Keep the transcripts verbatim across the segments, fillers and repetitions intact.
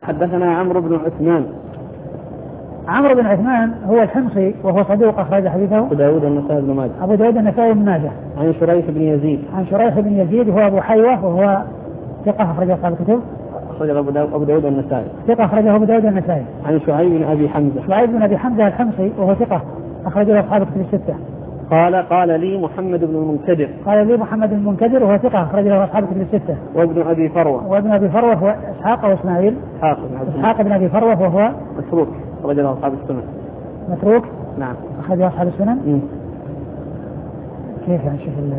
حدثنا عمرو بن عثمان. عمرو بن عثمان هو الحمصي وهو صدوق أخرج حديثه أبو داود النسائي بن ماجه. أبو داود النسائي بن ماجه. عن شريح بن يزيد. عن شريح بن يزيد هو أبو حيوة وهو ثقة أخرجه أصحاب الكتب. أخرجه أبو داود أبو داود النسائي. ثقة أخرجه أبو داود النسائي. عن شعيب بن أبي حمزة. شعيب بن أبي حمزة الحمصي وهو ثقة أخرجه أصحاب الكتب الستة. قال قال لي محمد بن المنكدر. قال لي محمد بن المنكدر وهو ثقة أخرجه أصحاب الكتب الستة. وابن أبي فروة. وابن أبي فروة هو إسحاق وإسماعيل. إسحاق بن عبد إسحاق بن أبي فروة وهو متروك أخرجه أصحاب السنن. متروك. نعم. أخرجه أصحاب السنن. م. كيف يعني شوف ال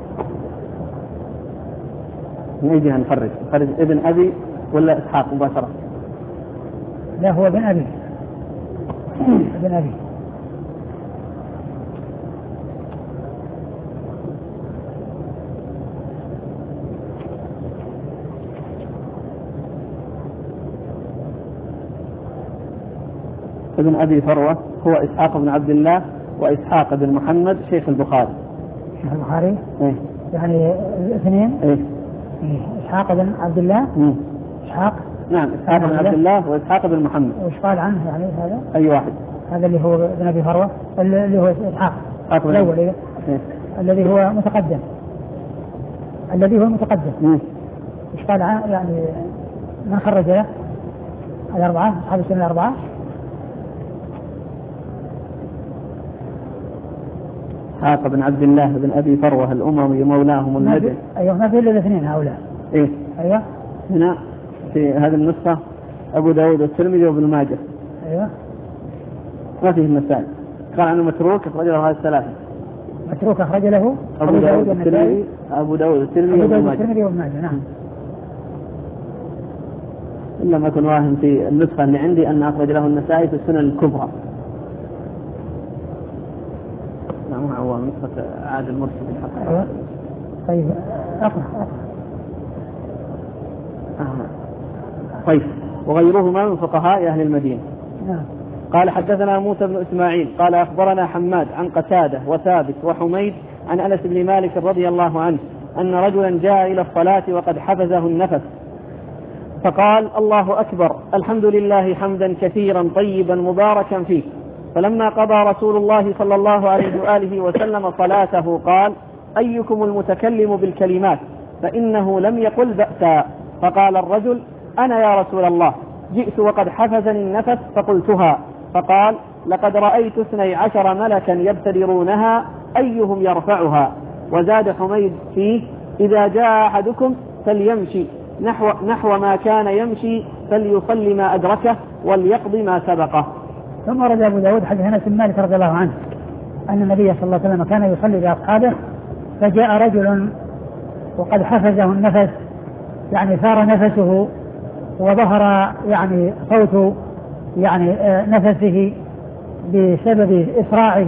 من أي جهة نخرج؟ نخرج ابن أبي ولا إسحاق مباشرة؟ لا هو ابن أبي. ابن أبي. ابن أبي فروة هو إسحاق بن عبد الله وإسحاق بن محمد شيخ البخاري. شيخ البخاري؟ إيه؟ يعني الاثنين؟ إيه؟ إيه؟ إسحاق بن عبد الله؟ مم. إسحاق؟ نعم إسحاق بن عبد الله وإسحاق بن محمد. وش قال عنه يعني هذا؟ أي واحد؟ هذا اللي هو ابن أبي فروة اللي هو إسحاق الأول. إيه؟ إيه؟ الذي هو متقدم الذي هو متقدم. مم. وش قال عنه يعني من خرج له؟ الأربعة أصحاب السنة الأربعة. إسحاق بن عبد الله بن أبي فروة الأموي مولاهم المدني. أيوه ما في إلا الاثنين هؤلاء. إيه؟ أيوه هنا في هذه النسخة أبو داود والترمذي وابن ماجه. أيوه ما فيه النسائي. قال عنه متروك أخرج له هذه الثلاثة. متروك أخرج له أبو داود والترمذي أبو داود والترمذي وابن ماجه. نعم. إلا ما أكون واهم في النسخة اللي عندي أن أخرج له النسائي في السنن الكبرى. نعم هو نسخة عاد المرسل الحق. أيوه. طيب أقرأ أقرأ. آه. طيب وغيرهما من فقهاء أهل المدينة. نعم. قال حدثنا موسى بن إسماعيل قال أخبرنا حماد عن قتادة وثابت وحميد عن أنس بن مالك رضي الله عنه أن رجلا جاء إلى الصلاة وقد حفزه النفس فقال الله أكبر الحمد لله حمدا كثيرا طيبا مباركا فيه. فلما قضى رسول الله صلى الله عليه وآله وسلم صلاته قال أيكم المتكلم بالكلمات فإنه لم يقل بأسا. فقال الرجل أنا يا رسول الله جئت وقد حفزني النفس فقلتها. فقال لقد رأيت اثني عشر ملكا يبتدرونها أيهم يرفعها. وزاد حميد فيه إذا جاء أحدكم فليمشي نحو, نحو ما كان يمشي فليصلي ما أدركه وليقضي ما سبقه. ثم ورد أبو داود حديث أنس بن مالك رضي الله عنه أن النبي صلى الله عليه وسلم كان يصلي بأصحابه فجاء رجل وقد حفزه النفس يعني ثار نفسه وظهر يعني صوت يعني نفسه بسبب إسراعه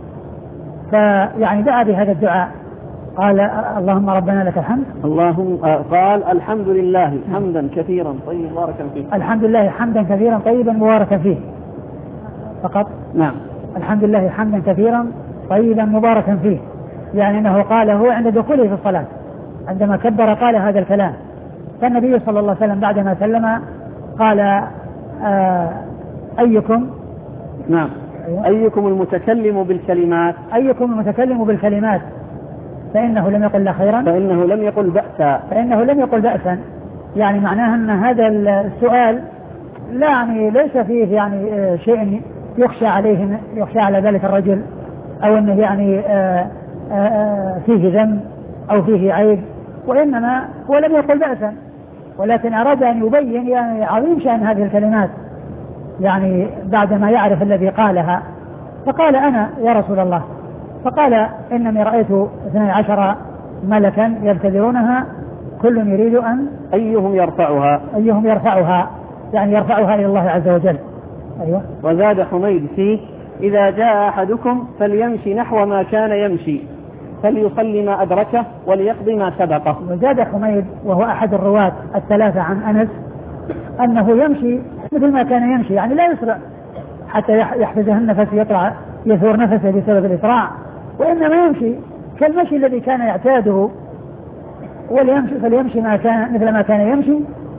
فيعني دعا بهذا الدعاء قال اللهم ربنا لك الحمد. اللهم قال الحمد لله حمدا كثيرا طيبا مباركا فيه. الحمد لله حمدا كثيرا طيبا مباركا فيه فقط. نعم. الحمد لله حمدا كثيرا طيبا مباركا فيه يعني أنه قاله عند دخوله في الصلاة عندما كبر قال هذا الكلام. فالنبي صلى الله عليه وسلم بعدما سلم قال آه أيكم نعم أيوة. أيكم المتكلم بالكلمات أيكم المتكلم بالكلمات فإنه لم يقل لا خيرا فإنه لم يقل بأسا فإنه لم يقل بأسا يعني معناه أن هذا السؤال لا يعني ليس فيه يعني شيء يخشى عليه يخشى على ذلك الرجل أو أنه يعني آآ آآ فيه ذنب أو فيه عيب وإنما هو لم يقل بأسا ولكن أراد أن يبين يعني عظيم شأن هذه الكلمات يعني بعدما يعرف الذي قالها. فقال أنا يا رسول الله. فقال إنني رأيت اثني عشر ملكا يبتدرونها كل يريد أن أيهم يرفعها أيهم يرفعها يعني يرفعها إلى الله عز وجل. أيوة. وزاد حميد فيه إذا جاء أحدكم فليمشي نحو ما كان يمشي فليصلي ما أدركه وليقضي ما سبقه. وزاد حميد وهو أحد الرواة الثلاثة عن أنس أنه يمشي مثل ما كان يمشي يعني لا يسرع حتى يحفزه النفس يطلع يثور نفسه بسبب الإسراع وإنما يمشي كالمشي الذي كان يعتاده وليمشي فليمشي ما كان مثل ما كان يمشي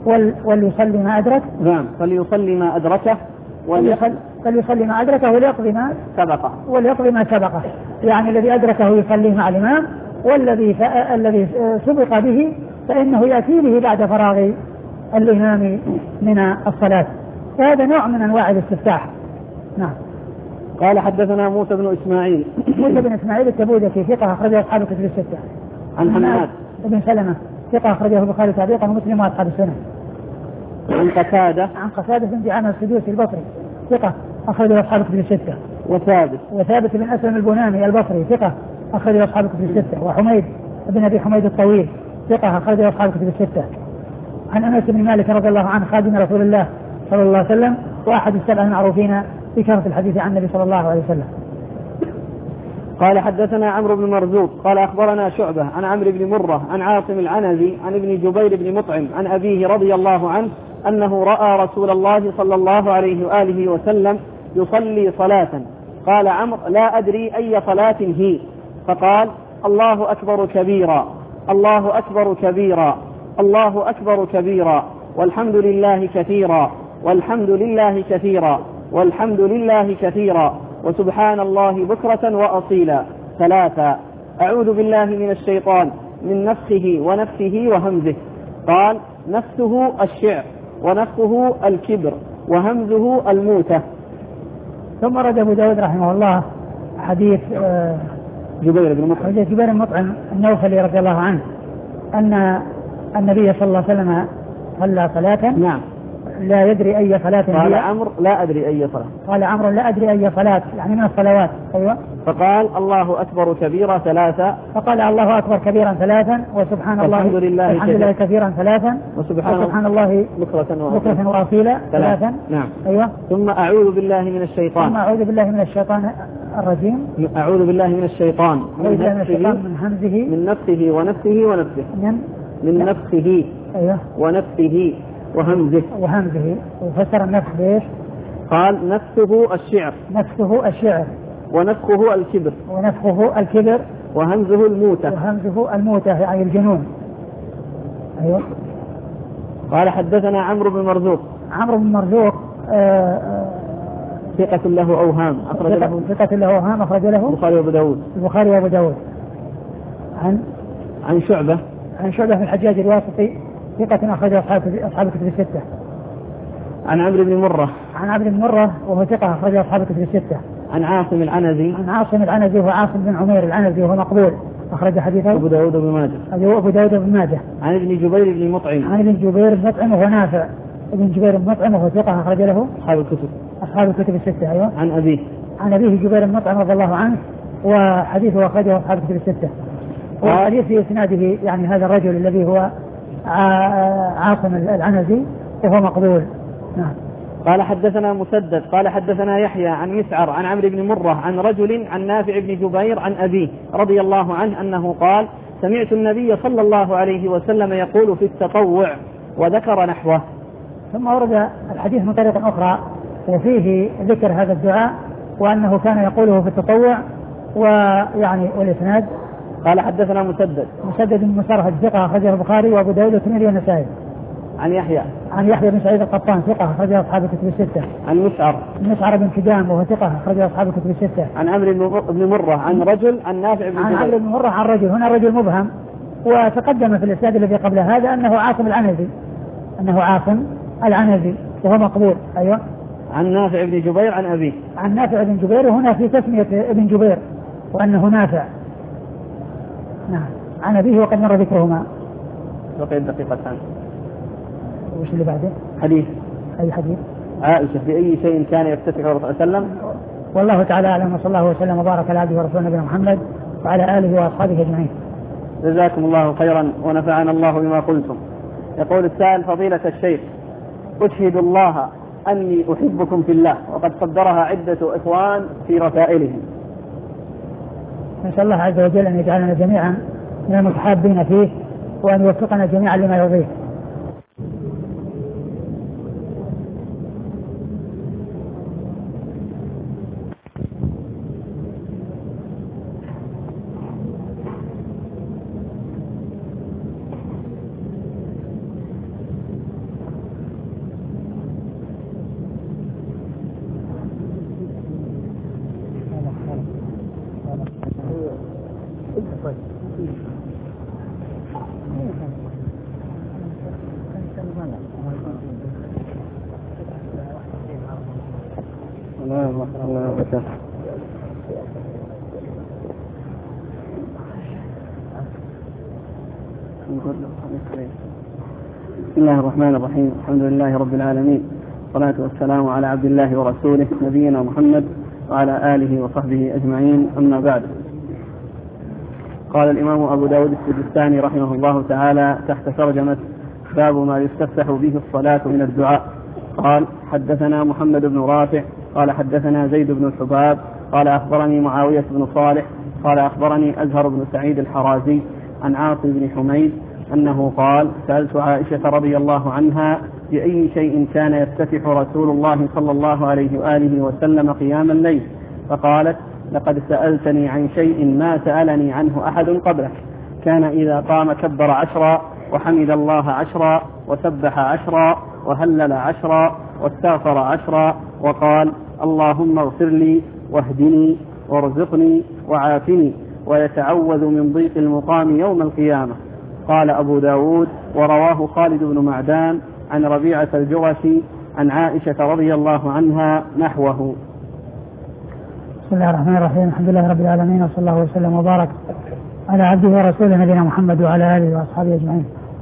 وليصلي ما أدرك. نعم فليصلي ما أدركه فليصلي ما أدركه وليقضي ما سبقه وليقضي ما سبقه. يعني الذي أدركه يصليه مع الإمام، والذي ف... الذي سبق به فإنه يأتي به بعد فراغ الإمام من الصلاة. وهذا نوع من أنواع الاستفتاح. نعم. قال حدثنا موسى بن إسماعيل موسى بن إسماعيل التبوذكي ثقة أخرجه أصحاب الكتب الستة. عن حماد بن سلمة ثقة أخرجه البخاري تعليقا ومسلم وأصحاب السنة. عن قتادة عن قتادة بن دعامة السدوسي البصري ثقة أخرجه أصحاب الكتب الستة. وثابت وثابت بن أسلم البناني البصري ثقة أخرجه أصحاب الكتب الستة. وحميد بن أبي حميد الطويل ثقة أخرجه أصحاب الكتب الستة. عن أنس بن مالك رضي الله عنه خادم رسول الله صلى الله عليه وسلم وأحد السبع المعروفين بكثرة الحديث عن النبي صلى الله عليه وسلم. قال حدثنا عمرو بن مرزوق قال أخبرنا شعبة عن عمرو بن مرة عن عاصم العنزي عن ابن جبير بن مطعم عن أبيه رضي الله عنه أنه رأى رسول الله صلى الله عليه وآله وسلم يصلي صلاة. قال عمرو لا أدري أي صلاة هي، فقال الله أكبر كبيرا الله أكبر كبيرا الله أكبر كبيرا والحمد لله كثيرا والحمد لله كثيرا والحمد لله كثيرا وسبحان الله بكرة وأصيلا ثلاثا. أعوذ بالله من الشيطان من نفخه ونفثه وهمزه. قال نفثه الشعر ونفخه الكبر وهمزه الموتة. ثم رد أبو داود رحمه الله حديث آه جبير بن مطعم حديث جبير بن مطعم النوفلي رضي الله عنه أن النبي صلى الله عليه وسلم صلى صلاة نعم لا يدري أي صلاة قال عمرو لا أدري أي صلاة قال عمرو لا أدري أي صلاة يعني من الصلوات. أيوة. فقال الله أكبر كبيرا ثلاثا فقال الله أكبر كبيرا ثلاثا وسبحان الله الحمد لله, الحمد لله كثيرا ثلاثا وسبحان, وسبحان الله بكرة وأصيلا ثلاثا. نعم. أيوة. ثم أعوذ بالله من الشيطان ثم أعوذ بالله من الشيطان الرجيم أعوذ بالله من الشيطان من, من, الشيطان من همزه من نفسه ونفسه ونفسه من, من نفسه أيوة. ونفسه وهمزه وهمزه. وفسر النفس بإيش؟ قال نفسه الشعر نفسه الشعر ونفخه الكبر ونفخه الكبر وهمزه الموتة وهمزه الموتة يعني الجنون. أيوة. قال حدثنا عمرو بن مرزوق عمرو بن مرزوق ثقة له أوهام أخرج له ثقة له أوهام أخرج له البخاري وأبو داود البخاري وأبو داود. عن عن شعبة عن شعبة بن الحجاج الواسطي ثقة أخرج أصحاب أصحاب الكتب الستة. عن عمرو بن مرة عن عمرو بن مرة وهو ثقة أخرج أصحاب الكتب الستة. عن عاصم العنزي عن عاصم العنزي وهو عاصم بن عمير العنزي وهو مقبول أخرج حديثه أبو داود وابن ماجه أبو داود وابن ماجه. عن ابن جبير بن مطعم عن ابن جبير بن مطعم وهو نافع ابن جبير بن مطعم وهو ثقة أخرج له أصحاب الكتب أصحاب الكتب الستة. أيوة. عن أبيه عن أبيه جبير بن مطعم رضي الله عنه وحديثه أخرجه أصحاب الكتب الستة. وحديث في إسناده يعني هذا الرجل الذي هو عاصم العنزي وهو مقبول. نعم. قال حدثنا مسدد قال حدثنا يحيى عن مسعر عن عمرو بن مرة عن رجل عن نافع بن جبير عن أبيه رضي الله عنه أنه قال سمعت النبي صلى الله عليه وسلم يقول في التطوع وذكر نحوه. ثم ورد الحديث من طريق أخرى وفيه ذكر هذا الدعاء وأنه كان يقوله في التطوع ويعني والإسناد. قال حدثنا مسدد مسدد بن مسرهد ثقة أخرجه البخاري وأبو داود والترمذي والنسائي. عن يحيى عن يحيى بن سعيد القطان ثقة أخرجه أصحاب الكتب الستة. عن مسعر مسعر بن كدام وهو ثقة أخرجه أصحاب الكتب الستة. عن عمرو بن مرة عن رجل عن نافع بن عن عمرو بن مرة عن رجل هنا رجل مبهم وتقدم في الإسناد الذي قبل هذا أنه عاصم العنزي أنه عاصم العنزي وهو مقبول. أيوة. عن نافع بن جبير عن أبيه عن نافع بن جبير وهنا في تسمية ابن جبير وأنه نافع. نعم. عن أبيه وقد مر ذكرهما. بقي دقيقتان. وش اللي بعده؟ حديث. أي حديث؟ عائشة بأي شيء كان يفتتح الرسول صلى الله عليه وسلم. والله تعالى أعلم وصلى الله وسلم وبارك على عبده ورسوله نبينا محمد وعلى آله وأصحابه أجمعين. جزاكم الله خيرا ونفعنا الله بما قلتم. يقول السائل فضيلة الشيخ أشهد الله أني أحبكم في الله وقد قدرها عدة إخوان في رسائلهم. نسأل الله عز وجل أن يجعلنا جميعا من المتحابين فيه وأن يوفقنا جميعا لما يرضيه. الله الله وبركاته. بسم الله الرحمن الرحيم. الحمد لله رب العالمين، والصلاة والسلام على عبد الله ورسوله نبينا محمد وعلى آله وصحبه أجمعين، أما بعد. قال الإمام أبو داود السجستاني رحمه الله تعالى تحت ترجمة باب ما يستفتح به الصلاة من الدعاء، قال: حدثنا محمد بن رافع قال حدثنا زيد بن الحباب قال أخبرني معاوية بن صالح قال أخبرني أزهر بن سعيد الحرازي عن عاصم بن حميد أنه قال: سألت عائشة رضي الله عنها بأي شيء كان يفتتح رسول الله صلى الله عليه وآله وسلم قيام الليل، فقالت: لقد سألتني عن شيء ما سألني عنه أحد قبلك، كان إذا قام كبر عشرا وحمد الله عشرا وسبح عشرا وهلل عشرا واستغفر عشرا وقال: اللهم اغفر لي واهدني وارزقني وعافني، ويتعوذ من ضيق المقام يوم القيامة. قال أبو داود: ورواه خالد بن معدان عن ربيعة الجرشي عن عائشة رضي الله عنها نحوه. بسم الله الرحمن الرحيم. الحمد لله رب العالمين، وصلى الله وسلم وبارك على عبده ورسوله نبينا محمد وعلى آله وأصحابه أجمعين.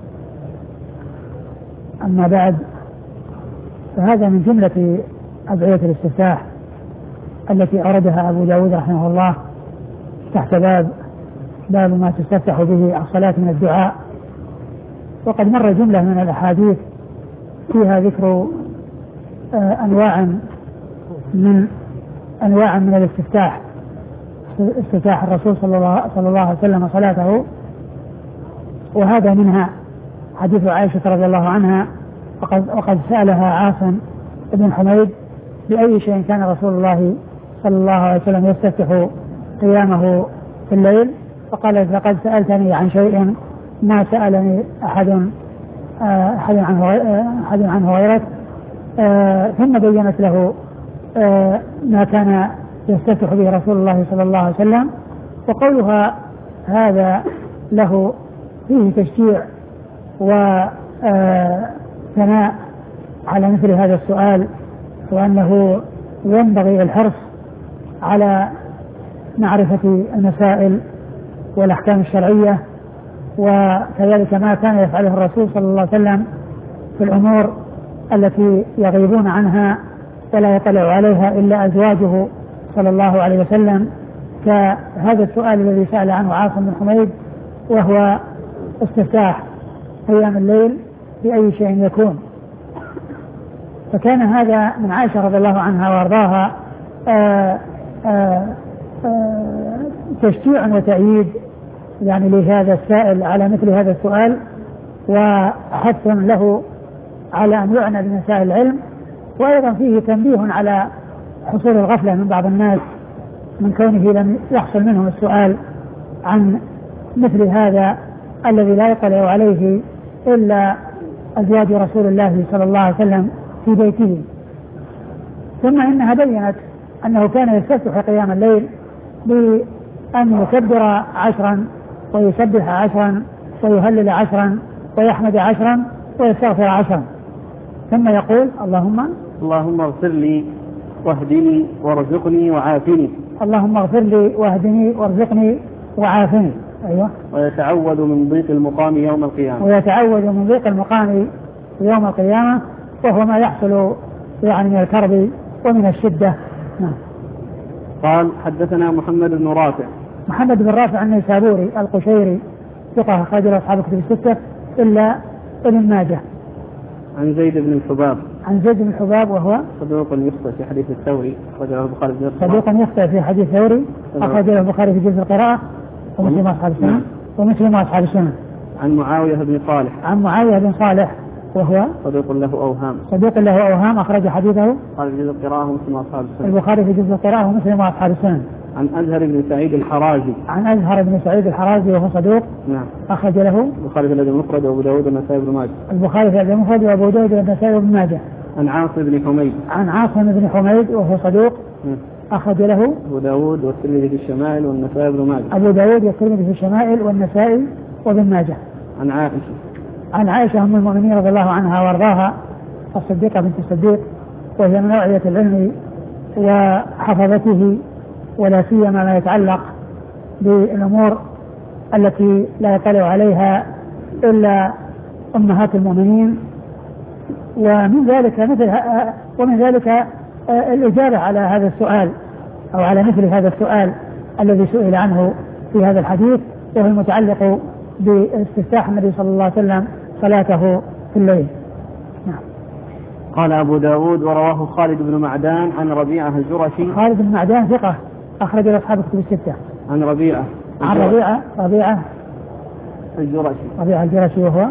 أما بعد، فهذا من جملة أدعية الاستفتاح التي أوردها أبو داود رحمه الله تحت باب باب ما تستفتح به الصلاة من الدعاء. وقد مر جملة من الأحاديث فيها ذكر أنواع من أنواع من الاستفتاح، استفتاح الرسول صلى الله, صلى الله عليه وسلم صلاته، وهذا منها حديث عائشة رضي الله عنها وقد, وقد سألها عاصم بن حميد بأي شيء كان رسول الله صلى الله عليه وسلم يستفتح قيامه في الليل، فقالت: لقد سألتني عن شيء ما سألني أحد أحد عنه أحد عنه غيرك. ثم بينت له ما كان يستفتح به رسول الله صلى الله عليه وسلم. وقولها هذا له فيه تشجيع وثناء على مثل هذا السؤال، وأنه ينبغي الحرص على معرفة المسائل والأحكام الشرعية، وكذلك ما كان يفعله الرسول صلى الله عليه وسلم في الأمور التي يغيبون عنها ولا يطلع عليها إلا أزواجه صلى الله عليه وسلم، كهذا السؤال الذي سأل عنه عاصم بن حميد، وهو استفتاح قيام الليل بأي شيء يكون. فكان هذا من عائشة رضي الله عنها وارضاها آآ آآ آآ تشجيع وتأييد يعني لهذا السائل على مثل هذا السؤال، وحث له على أن يعنى بمسائل العلم، وأيضا فيه تنبيه على حصول الغفلة من بعض الناس من كونه لم يحصل منهم السؤال عن مثل هذا الذي لا يطلع عليه إلا أزواج رسول الله صلى الله عليه وسلم في بيته. ثم إنها بينت أنه كان يستفتح قيام الليل بأن يكبر عشرا ويسبح عشرا ويهلل عشرا ويحمد عشرا ويستغفر عشرا، ثم يقول: اللهم اللهم اغفر لي واهدني وارزقني وعافني. اللهم اغفر لي واهدني وارزقني وعافني. أيوة. ويتعوذ من ضيق المقام يوم القيامة. ويتعوذ من ضيق المقام يوم القيامة، وهو ما يحصل يعني من الكرب ومن الشدة. نعم. قال: حدثنا محمد بن رافع. محمد بن رافع النيسابوري القشيري ثقة أخرج له أصحاب الكتب الستة إلا ابن ماجه. عن زيد بن الحباب. عن زيد بن الحباب وهو صدوق يخطئ في حديث الثوري أخرج له البخاري في جزء صدوق يخطئ في حديث الثوري أخرج له البخاري في جزء القراءة ومسلم أصحاب السنة ومسلم أصحاب السنة. عن معاوية بن صالح. عن معاوية بن صالح وهو صدوق له أوهام. صدوق له أوهام أخرج حديثه قال في جزء القراءة ومسلم أصحاب السنة. البخاري في جزء القراءة ومسلم أصحاب السنة. عن أزهر بن سعيد الحرازي. عن أزهر بن سعيد الحرازي وهو صدوق. نعم. أخرج له البخاري في الأدب المفرد وأبو داود والنسائي بن ماجه. البخاري في الأدب المفرد وأبو داود والنسائي بن ماجه. عن عاصم بن حميد. عن عاصم بن حميد وهو صدوق. نعم. أخرج له أبو داود والترمذي في الشمائل والنسائي بن ماجه. أبو داود والترمذي في الشمائل والنسائي وابن ماجه. عن عائشة. عن عائشة أم المؤمنين رضي الله عنها وارضاها الصديقة بنت الصديق، وهي من نوعية العلم وحفظته، ولا سيما ما يتعلق بالأمور التي لا يطلع عليها إلا أمهات المؤمنين. ومن ذلك مثل ومن ذلك الإجابة على هذا السؤال أو على مثل هذا السؤال الذي سئل عنه في هذا الحديث، وهو المتعلق باستفتاح النبي صلى الله عليه وسلم صلاته في الليل. نعم. قال أبو داود ورواه خالد بن معدان عن ربيعة الجرشي. خالد بن معدان ثقة أخرج له أصحاب الكتب الستة. عن ربيعة عن ربيعة ربيعة الجرشي ربيعة الجرشي وهو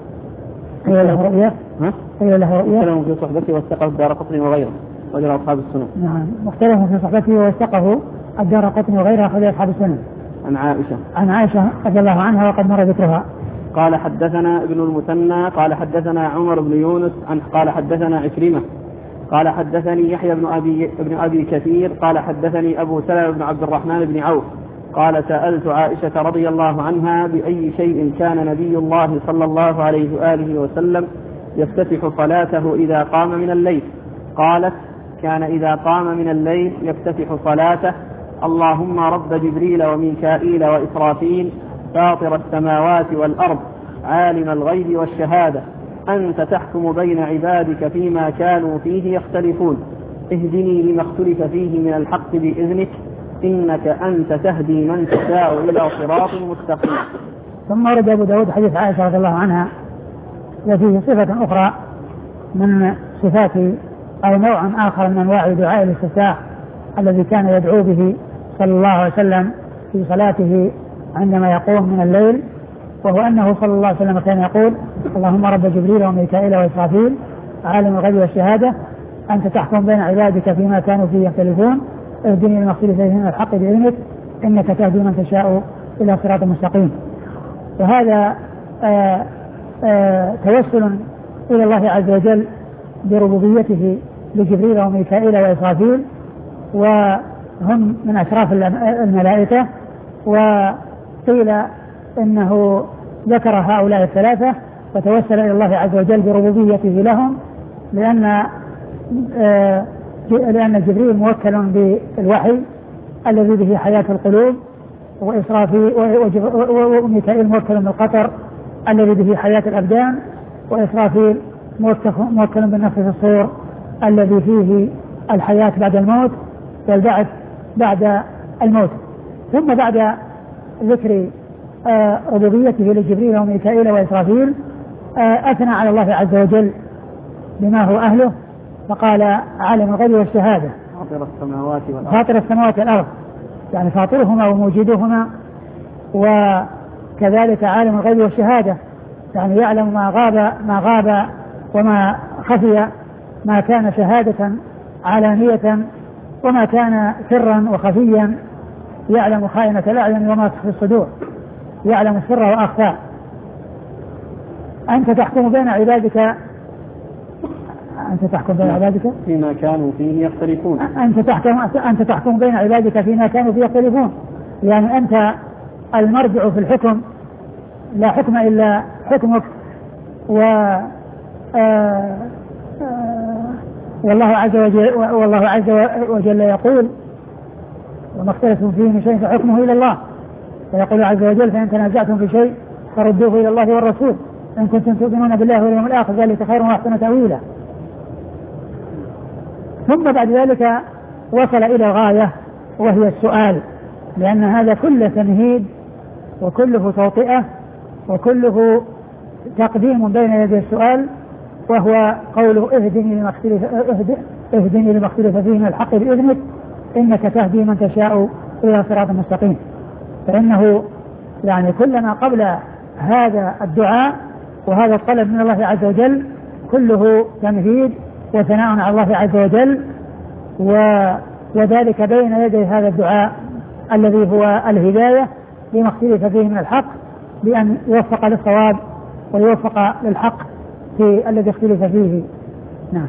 قيل له رؤية قيل له رؤية مختلف في صحبته واستقه الدارقطني وغيره وجرى أصحاب السنن. نعم مختلف في صحبته واستقه الدارقطني وغيره أخرج أصحاب السنن. عن عائشة عن عائشة رضي الله عنها وقد مر ذكرها. قال حدثنا ابن المثنى قال حدثنا عمر بن يونس عن قال حدثنا عكرمة قال حدثني يحيى بن أبي, بن أبي كثير قال حدثني أبو سلمة بن عبد الرحمن بن عوف قال سألت عائشة رضي الله عنها بأي شيء كان نبي الله صلى الله عليه وآله وسلم يفتتح صلاته إذا قام من الليل؟ قالت كان إذا قام من الليل يفتتح صلاته اللهم رب جبريل وميكائيل وإسرافيل فاطر السماوات والأرض عالم الغيب والشهادة أنت تحكم بين عبادك فيما كانوا فيه يختلفون اهدني لما اختلف فيه من الحق بإذنك إنك أنت تهدي من تشاء إلى صراط مستقيم. ثم ورد أبو داود حديث عائشة رضي الله عنها وفيه صفة أخرى من صفات أو نوع آخر من أنواع دعاء الاستفتاح الذي كان يدعو به صلى الله عليه وسلم في صلاته عندما يقوم من الليل، وهو أنه صلى الله عليه وسلم كان يقول اللهم رب جبريل وميكائيل وإسرافيل عالم الغيب والشهادة أنت تحكم بين عبادك فيما كانوا فيه يختلفون اهدني لما اختلف فيه من الحق بإذنك إنك تهدي من تشاء إلى صراط مستقيم. وهذا آآ آآ توسل إلى الله عز وجل بربوبيته لجبريل وميكائيل وإسرافيل، وهم من أشراف الملائكة، وقيل إنه ذكر هؤلاء الثلاثة وتوسل إلى الله عز وجل بربوبيته لهم لأن لأن جبريل موكل بالوحي الذي به حياة القلوب، وإسرافيل وميكائيل موكل بالقطر الذي به حياة الأبدان، وإسرافيل موكل بالنفخ في الصور الذي فيه الحياة بعد الموت والبعث بعد الموت. ثم بعد ذكر ربوبيته لجبريل وميكائيل وإسرافيل أثنى على الله عز وجل بما هو أهله فقال عالم الغيب والشهادة فاطر السماوات والأرض فاطر السماوات والأرض يعني فاطرهما وموجدهما، وكذلك عالم الغيب والشهادة يعني يعلم ما غاب ما غاب وما خفي، ما كان شهادة علانية وما كان سرا وخفيا، يعلم خائنة الأعين وما تخفي الصدور، يعلم السر وأخفى. أنت تحكم بين عبادك أنت تحكم بين عبادك فيما كانوا فيه يختلفون أنت تحكم أنت تحكم بين عبادك فيما كانوا فيه يختلفون، يعني أنت المرجع في الحكم، لا حكم إلا حكمك. و آه آه والله عز وجل والله عز وجل يقول وما اختلفتم فيه من شيء فحكمه إلى الله، ويقول عز وجل فإن تنازعتم في شيء فردوه إلى الله والرسول إن كنتم تؤمنون بالله واليوم الآخر ذلك خير وأحسن تأويلا. ثم بعد ذلك وصل إلى غاية وهي السؤال، لأن هذا كله تمهيد وكله توطئة وكله تقديم بين يدي السؤال، وهو قوله اهدني لما اختلف اهدني لما اختلف فيه من الحق بإذنك إنك تهدي من تشاء إلى صراط مستقيم. فإنه يعني كلما قبل هذا الدعاء وهذا الطلب من الله عز وجل كله تمهيد وثناء على الله عز وجل، وذلك بين يدي هذا الدعاء الذي هو الهداية لما اختلف فيه من الحق، بأن يوفق للصواب ويوفق للحق في الذي اختلف فيه. نعم.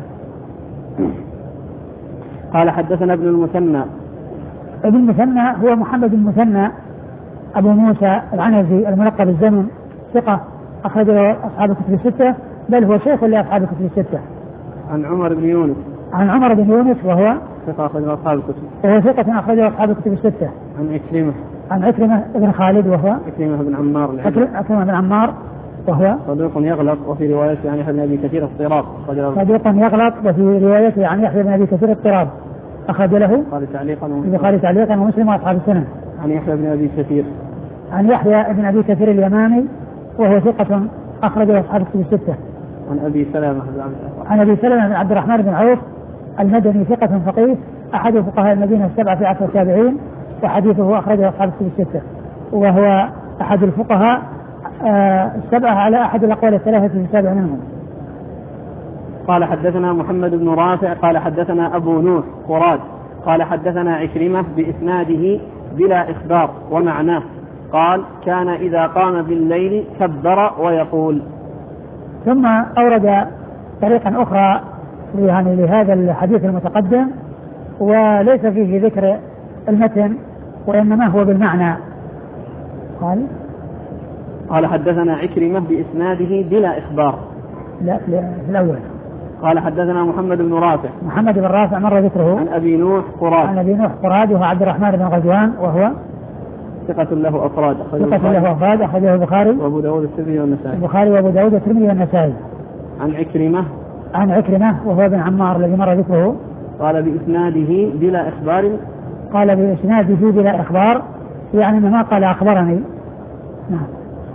قال حدثنا ابن المثنى. ابن المثنى هو محمد بن المثنى أبو موسى العنزي الملقب بالزمن، ثقة أخرج له أصحاب الكتب الستة، بل هو شيخ لأصحاب الكتب الستة. عن عمر بن يونس. عن عمر بن يونس وهو ثقة أخرجه أصحاب الكتب. وهو ثقة أخرجه أصحاب الكتب الستة. عن عكرمة. عن عكرمة بن خالد وهو عكرمة بن عمار. عكرمة بن عمار وهو صدوق يغلط، وفي روايته عن يحيى بن أبي كثير اضطراب. صدوق يغلط، وفي روايته عن يحيى بن أبي كثير اضطراب. أخرج له البخاري تعليقا البخاري تعليقا ومسلم وأصحاب السنن. عن يحيى بن أبي كثير. عن يحيى بن أبي كثير اليمامي وهو ثقة أخرجه أصحاب الكتب الستة. عن أبي سلمة عن أبي سلمة بن عبد الرحمن بن عوف المدني ثقة فقيه أحد فقهاء المدينة السبعة في عصر التابعين، وحديثه أخرجه أصحاب الكتب الستة، وهو أحد الفقهاء السبعة على أحد الأقوال الثلاثة في السابع منهم. قال حدثنا محمد بن رافع قال حدثنا أبو نوح قراد قال حدثنا عكرمة بإسناده بلا إخبار ومعناه قال كان إذا قام بالليل كبر ويقول. ثم أورد طريقا أخرى يعني لهذا الحديث المتقدم، وليس فيه ذكر المتن وإنما هو بالمعنى. قال قال حدثنا عكرمة بإسناده بلا إخبار. لا في الأول. قال حدثنا محمد بن رافع. محمد بن رافع مر ذكره. عن أبي نوح قراد. عن أبي نوح قراد وهو عبد الرحمن بن غزوان وهو ثقة له أفراد. ثقة له أفراد أخرجه البخاري وأبو داود الترمذي والنسائي. البخاري وأبو داود الترمذي والنسائي. عن عكرمة. عن عكرمة وهو بن عمار الذي مر ذكره. قال بإسناده بلا إخبار. قال بإسناده بلا إخبار يعني ما قال أخبرني. نعم.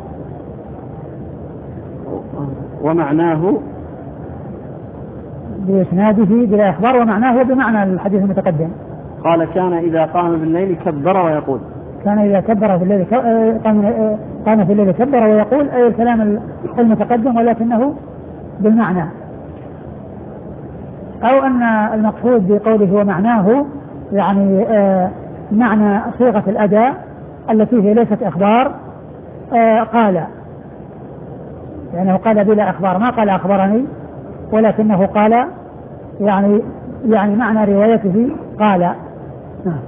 ومعناه بإسناده بلا إخبار ومعناه بمعنى الحديث المتقدم. قال كان إذا قام بالليل كبر ويقول. كان إذا كبر في الليل قام في الليل كبر ويقول أي الكلام المتقدم ولكنه بالمعنى، أو أن المقصود بقوله ومعناه يعني آه معنى صيغة الأداء التي هي ليست إخبار. آه قال يعني قال بلا إخبار، ما قال أخبرني ولكنه قال يعني يعني معنى روايته قال. نعم.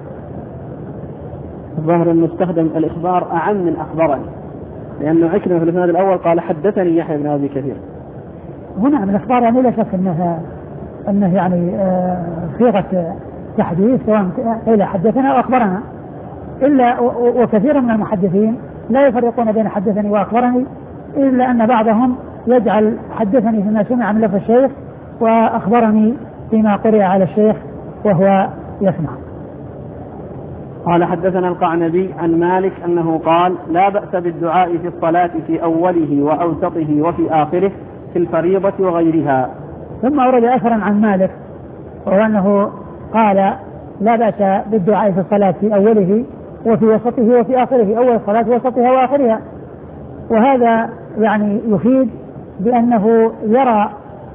الظاهر أن يستخدم الإخبار أعم من أخبرني، لأنه عكرمة في الإسناد الأول قال حدثني يحيى بن أبي كثير. هنا من الإخبار يعني لا شك أنها أنه يعني صيغة تحديث سواء قيل حدثنا أو أخبرنا، إلا وكثير من المحدثين لا يفرقون بين حدثني وأخبرني، إلا أن بعضهم يجعل حدثني فيما سمع من لفظ الشيخ وأخبرني فيما قرئ على الشيخ وهو يسمع. قال حدثنا القعنبي عن مالك أنه قال لا بأس بالدعاء في الصلاة في أوله وأوسطه وفي آخره في الفريضة وغيرها. ثم أورد أثرا عن مالك وهو أنه قال لا بأس بالدعاء في الصلاة في أوله وفي وسطه وفي آخره، أول الصلاة وسطها وآخرها، وهذا يعني يفيد بأنه يرى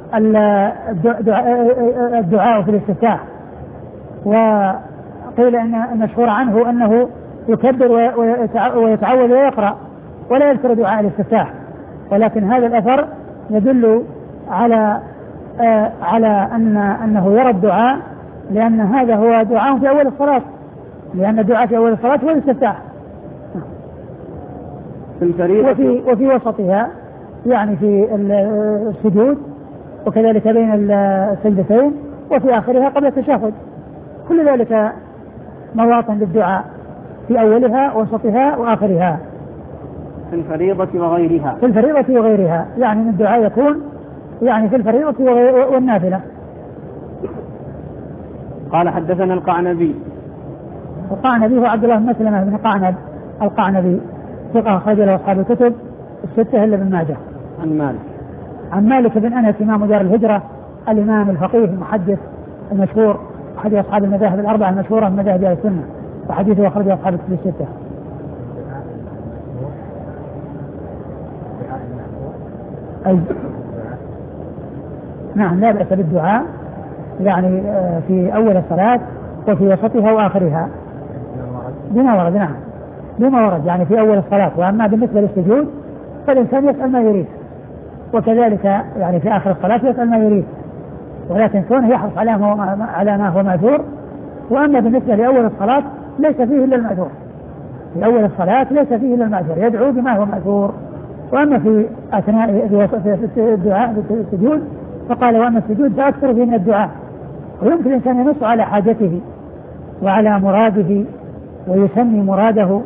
الدعاء في الاستفتاح، وقيل أن المشهور عنه أنه يكبر ويتعوذ ويقرأ ولا يذكر دعاء الاستفتاح، ولكن هذا الأثر يدل على آه على أن أنه يرى الدعاء، لأن هذا هو دعاء في أول الصلاة، لأن الدعاء في أول الصلاة هو الاستفتاح. وفي, وفي وسطها يعني في السجود، وكذلك بين السجدتين، وفي آخرها قبل التشهد، كل ذلك مواطن للدعاء في أولها وسطها وآخرها. في الفريضة وغيرها. في الفريضة وغيرها يعني من الدعاء يكون يعني في الفريضة والنافلة. قال حدثنا القعنبي. القعنبي هو عبد الله بن مسلمة بن قعنب القعنبي ثقة أخرج له أصحاب الكتب الستة إلا ابن ماجه. عن مالك. عن مالك بن أنس إمام دار الهجرة الإمام الفقيه المحدث المشهور أحد أصحاب المذاهب الأربعة المشهورة من مذاهب أهل السنة، وحديثه أخرجه أصحاب الكتب الستة. أي نعم لا بأس بالدعاء يعني في أول الصلاة وفي وسطها وآخرها بما ورد. نعم بما ورد يعني في أول الصلاة، وأما بالنسبة للسجود فالإنسان يسأل ما يريد، وكذلك يعني في آخر الصلاة يسأل ما يريد، ولكن كونه يحرص على ما على ما هو مأثور. وأما بالنسبة لأول الصلاة ليس فيه إلا المأثور، في أول الصلاة ليس فيه إلا المأثور، يدعو بما هو مأثور. وأما في أثناء في الدعاء في السجود فقال وأما السجود فأكثر فيه من الدعاء، ويمكن الإنسان ينص على حاجته وعلى مراده ويسمي مراده.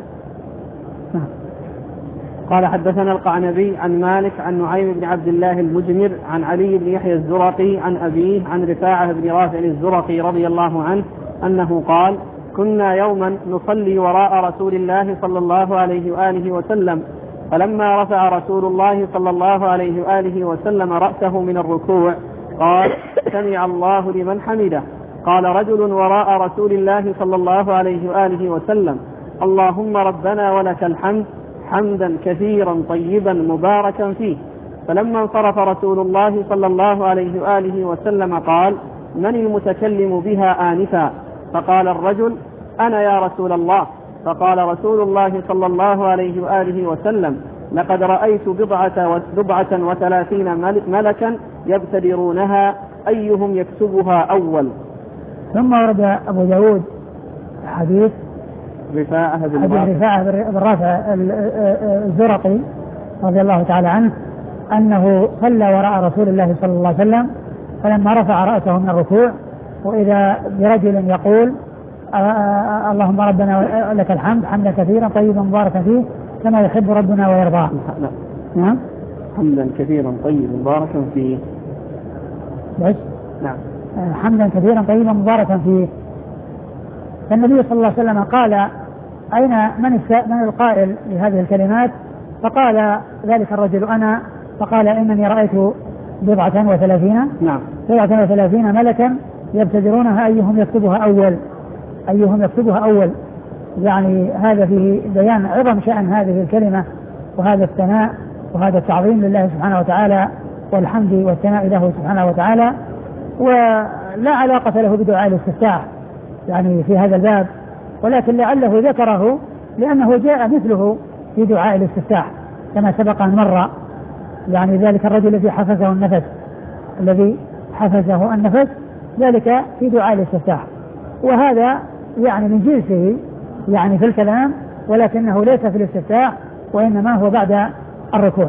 قال حدثنا القعنبي عن مالك عن نعيم بن عبد الله المجمر عن علي بن يحيى الزرقي عن أبيه عن رفاعة بن رافع الزرقي رضي الله عنه أنه قال: كنا يوما نصلي وراء رسول الله صلى الله عليه وآله وسلم، فلما رفع رسول الله صلى الله عليه وآله وسلم رأسه من الركوع قال: سمع الله لمن حمده. قال رجل وراء رسول الله صلى الله عليه وآله وسلم: اللهم ربنا ولك الحمد حمدا كثيرا طيبا مباركا فيه. فلما انصرف رسول الله صلى الله عليه وآله وسلم قال: من المتكلم بها آنفا؟ فقال الرجل: أنا يا رسول الله. فقال رسول الله صلى الله عليه وآله وسلم: لقد رأيت بضعة, بضعة وثلاثين ملكا يبتدرونها أيهم يكتبها أول. ثم ورد أبو داود حديث رفاعة بن رافع الزرقي رضي الله تعالى عنه أنه صلى وراء رسول الله صلى الله عليه وسلم، فلما رفع رأسه من الركوع وإذا برجل يقول: اللهم ربنا لك الحمد حمدا كثيرا طيبا مباركا فيه كما يحب ربنا ويرضاه. نعم، حمدا كثيرا طيبا مباركا فيه. بس نعم، حمدا كثيرا طيبا مباركا فيه. فالنبي صلى الله عليه وسلم قال: أين من, من القائل لهذه الكلمات؟ فقال ذلك الرجل: أنا. فقال: إنني رأيت بضعة وثلاثين نعم بضعة وثلاثين ملكا يبتدرونها أيهم يكتبها أول أيهم يكتبها أول. يعني هذا فيه بيان عظم شأن هذه الكلمة وهذا الثناء وهذا التعظيم لله سبحانه وتعالى والحمد والثناء له سبحانه وتعالى، ولا علاقة له بدعاء الاستفتاح يعني في هذا الباب، ولكن لعله ذكره لأنه جاء مثله في دعاء الاستفتاح كما سبق أن مر. يعني ذلك الرجل الذي حفزه النفس الذي حفزه النفس ذلك في دعاء الاستفتاح، وهذا يعني من جنسه يعني في الكلام، ولكنه ليس في الاستفتاح وإنما هو بعد الركوع.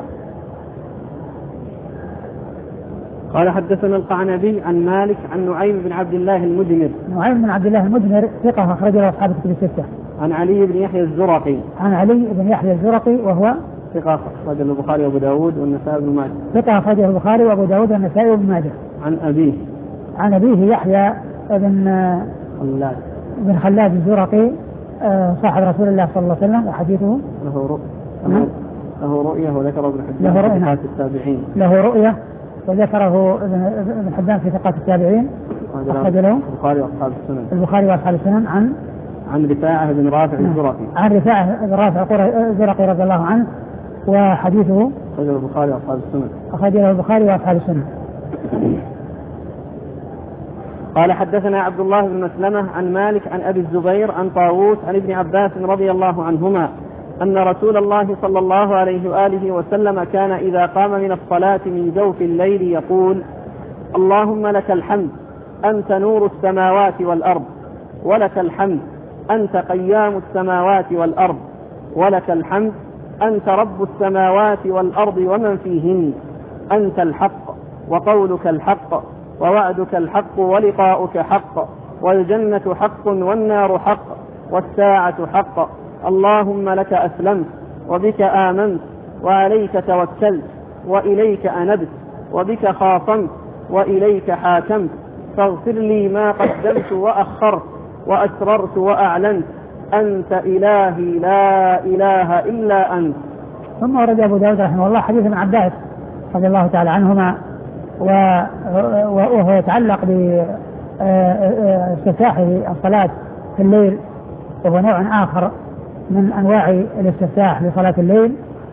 قال حدثنا القعنبي عن مالك عن نعيم بن عبد الله المجمر نعيم بن عبد الله المجمر ثقة أخرجه أصحاب الكتب الستة. عن علي بن يحيى الزرقي عن علي بن يحيى الزرقي وهو ثقة أخرجه البخاري وأبو داود والنسائي وابن ماجه. ثقة أخرجه البخاري وأبو داود والنسائي وابن ماجه. عن أبيه عن أبيه يحيى بن خلاد بن خلاد الزرقي صاحب رسول الله صلى الله عليه وسلم وحديثه له رؤية له رؤية وذكره ابن حبان في ثقات التابعين له رؤية وذكره ابن حبان في ثقات التابعين. أخرج له البخاري وأصحاب السنن البخاري وأصحاب السنن عن عن رفاعة بن رافع الزرقي عن رفاعة بن رافع الزرقي رضي الله عنه وحديثه أخرجه البخاري وأصحاب السنن أخرجه البخاري وأصحاب السنن. قال حدثنا عبد الله بن مسلمة عن مالك عن أبي الزبير عن طاووس عن ابن عباس رضي الله عنهما أن رسول الله صلى الله عليه وآله وسلم كان إذا قام من الصلاة من جوف الليل يقول: اللهم لك الحمد أنت نور السماوات والأرض، ولك الحمد أنت قيام السماوات والأرض، ولك الحمد أنت رب السماوات والأرض ومن فيهن، أنت الحق وقولك الحق ووعدك الحق ولقاؤك حق، والجنة حق والنار حق والساعة حق. اللهم لك أسلمت وبك آمنت وعليك توكلت وإليك أنبت وبك خاصمت وإليك حاكمت، فاغفر لي ما قدمت وأخرت وأسررت وأعلنت، أنت إلهي لا إله إلا أنت. ثم ورد أبو داود رحمه الله حديث ابن عباس رضي الله تعالى عنهما وهو يتعلق باستفتاحه الصلاة في الليل، وهو نوع آخر من أنواع الاستفتاح لصلاة الليل،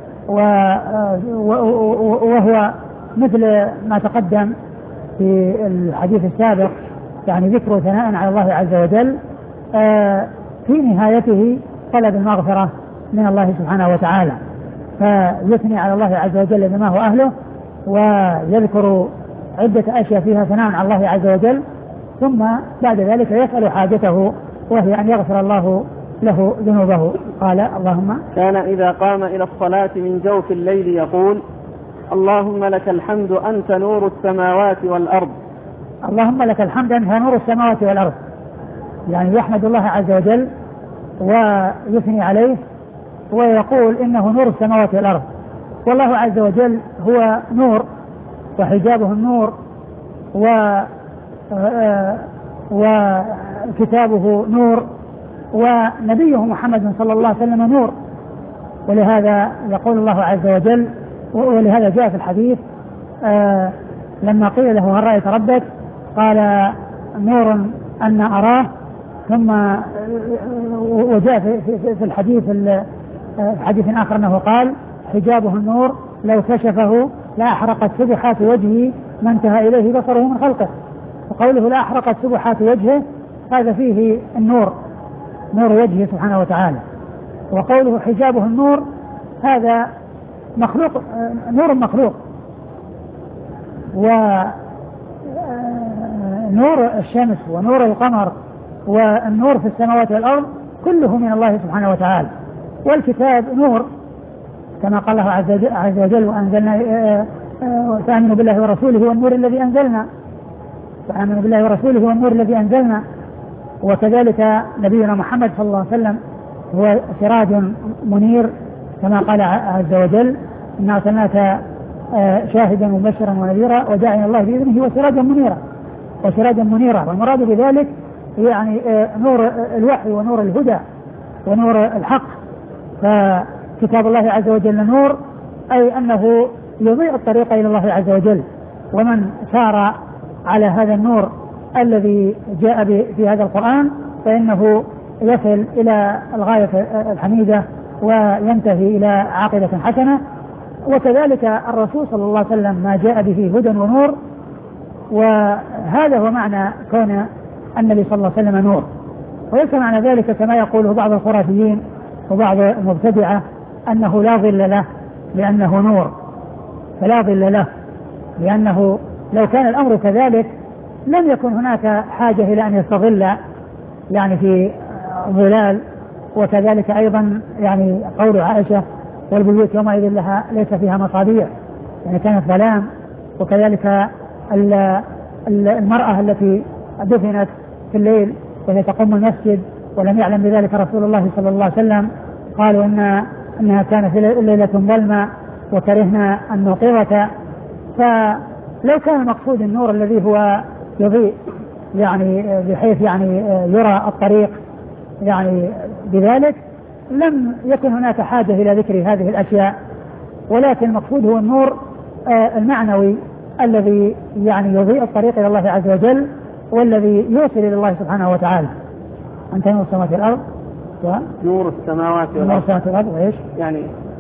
وهو مثل ما تقدم في الحديث السابق، يعني ذكر ثناء على الله عز وجل في نهايته طلب المغفرة من الله سبحانه وتعالى، فيثني على الله عز وجل بما هو أهله ويذكر عدة أشياء فيها ثناء على الله عز وجل، ثم بعد ذلك يسأل حاجته وهي أن يغفر الله له ذنوبه. قال: اللهم كان إذا قام إلى الصلاة من جوف الليل يقول: اللهم لك الحمد أنت نور السماوات والأرض، اللهم لك الحمد أنها نور السماوات والأرض، يعني يحمد الله عز وجل ويثني عليه ويقول إنه نور السماوات والأرض. والله عز وجل هو نور وحجابه النور و وكتابه نور ونبيه محمد صلى الله عليه وسلم نور. ولهذا يقول الله عز وجل، ولهذا جاء في الحديث آه لما قيل له هل رأيت ربك قال نور أن أراه. ثم وجاء في, في, في الحديث في حديث آخر أنه قال حجابه النور لو كشفه لأحرقت سبحات وجهه ما انتهى إليه بصره من خلقه. وقوله لأحرقت سبحات وجهه هذا فيه النور، نور وجهه سبحانه وتعالى. وقوله حجابه النور هذا مخلوق، نور مخلوق. ونور الشمس ونور القمر والنور في السماوات والأرض كله من الله سبحانه وتعالى. والكتاب نور كما قال الله عز وجل وأنزلنا فآمنوا بالله ورسوله والنور الذي أنزلنا، فآمنوا بالله ورسوله والنور الذي أنزلنا. وكذلك نبينا محمد صلى الله عليه وسلم هو سراج منير كما قال عز وجل إنا أرسلناك شاهدا ومبشرا ونذيرا وداعيا الله بإذنه وسراجا منيرا وسراجا منيرا. والمراد بذلك يعني نور الوحي ونور الهدى ونور الحق. فكتاب الله عز وجل نور أي أنه يضيء الطريق إلى الله عز وجل، ومن سار على هذا النور الذي جاء في هذا القرآن فإنه يصل إلى الغاية الحميدة وينتهي إلى عاقبة حسنة. وكذلك الرسول صلى الله عليه وسلم ما جاء به هدى ونور، وهذا هو معنى كون النبي صلى الله عليه وسلم نور. وليس معنى ذلك كما يقوله بعض الخرافيين وبعض المبتدعة أنه لا ظل له لأنه نور، فلا ظل له، لأنه لو كان الأمر كذلك لم يكن هناك حاجة إلى أن يستظل يعني في ظلال. وكذلك أيضا يعني قول عائشة والبيوت يومئذ لها ليس فيها مصابيح، يعني كانت ظلام. وكذلك المرأة التي دفنت في الليل وهي تقوم المسجد ولم يعلم بذلك رسول الله صلى الله عليه وسلم قالوا إن أنها كانت ليلة ظلمة وكرهنا أن نوقظك. فلو كان المقصود النور الذي هو يضيء يعني بحيث يعني يرى الطريق يعني بذلك لم يكن هناك حاجة إلى ذكر هذه الأشياء، ولكن المقصود هو النور المعنوي الذي يعني يضيء الطريق إلى الله عز وجل والذي يوصل إلى الله سبحانه وتعالى. أنت نور السماوات والأرض و... نور السماوات والأرض نور السماوات والأرض وإيش؟ يعني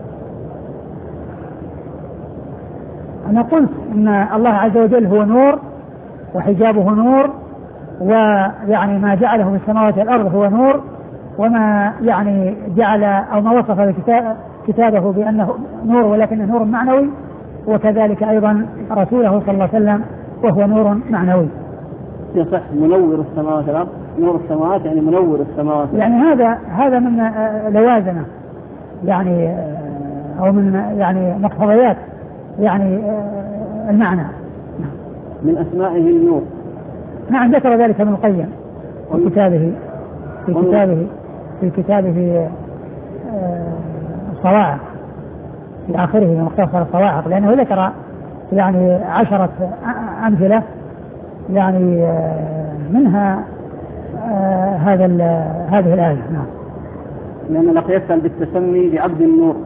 أنا قلت إن الله عز وجل هو نور وحجابه نور، ويعني ما جعله في السماوات والأرض هو نور، وما يعني جعل أو ما وصف كتابه بأنه نور ولكنه نور معنوي، وكذلك أيضا رسوله صلى الله عليه وسلم وهو نور معنوي. يصح منور السماوات والأرض، نور السماوات يعني منور السماوات، يعني هذا هذا من لوازمه يعني أو من يعني مقتضيات يعني المعنى. من أسمائه النور. نعم ذكر ذلك ابن القيم في كتابه في كتابه في كتابه الصواعق في آخره من مختصر الصواعق، لأنه ذكر يعني عشرة أمثلة يعني منها هذا هذه الآية. نعم. لأن لقد يسأل بالتسمي بعبد النور،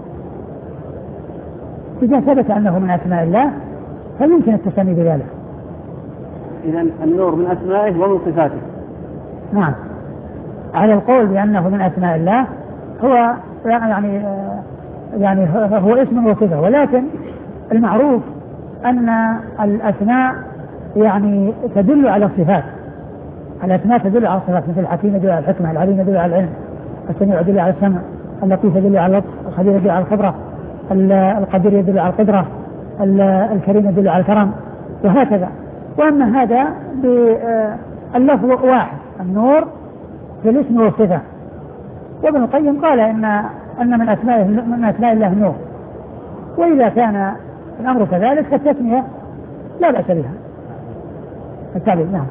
إذا ثبت أنه من أسماء الله فيمكن التسمي بذلك. إذن النور من أسمائه ومن صفاته. نعم. على القول بأنه من أسماء الله هو يعني يعني هو اسم وصفة، ولكن المعروف أن الأسماء يعني تدل على الصفات. الأسماء تدل على الصفات، مثل الحكيم يدل على الحكمة، العليم يدل على العلم، السميع يدل على السمع، اللطيف يدل على اللطف، الخبير يدل على الخبرة، القدير يدل على القدرة، الكريم يدل على الكرم، وهكذا. وأما هذا باللفظ واحد، النور في الاسم والصفة. وابن القيم قال إن أن من أسماء من أسماء الله النور، وإذا كان الأمر كذلك فالتسمية لا بأس بها، التعبير. نعم.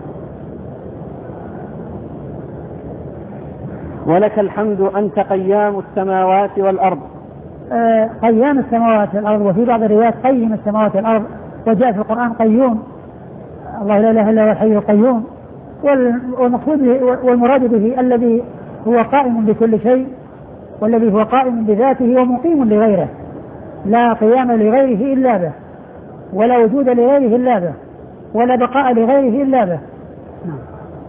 ولك الحمد أنت قيام السماوات والأرض. آه قيام السماوات والأرض، وفي بعض الروايات قيم السماوات والأرض، وجاء في القرآن قيوم، الله لا إله إلا هو الحي القيوم، والمقصود والمراد به الذي هو قائم بكل شيء، والذي هو قائم بذاته ومقيم لغيره، لا قيام لغيره إلا به، ولا وجود لغيره إلا به، ولا بقاء لغيره إلا به. نعم.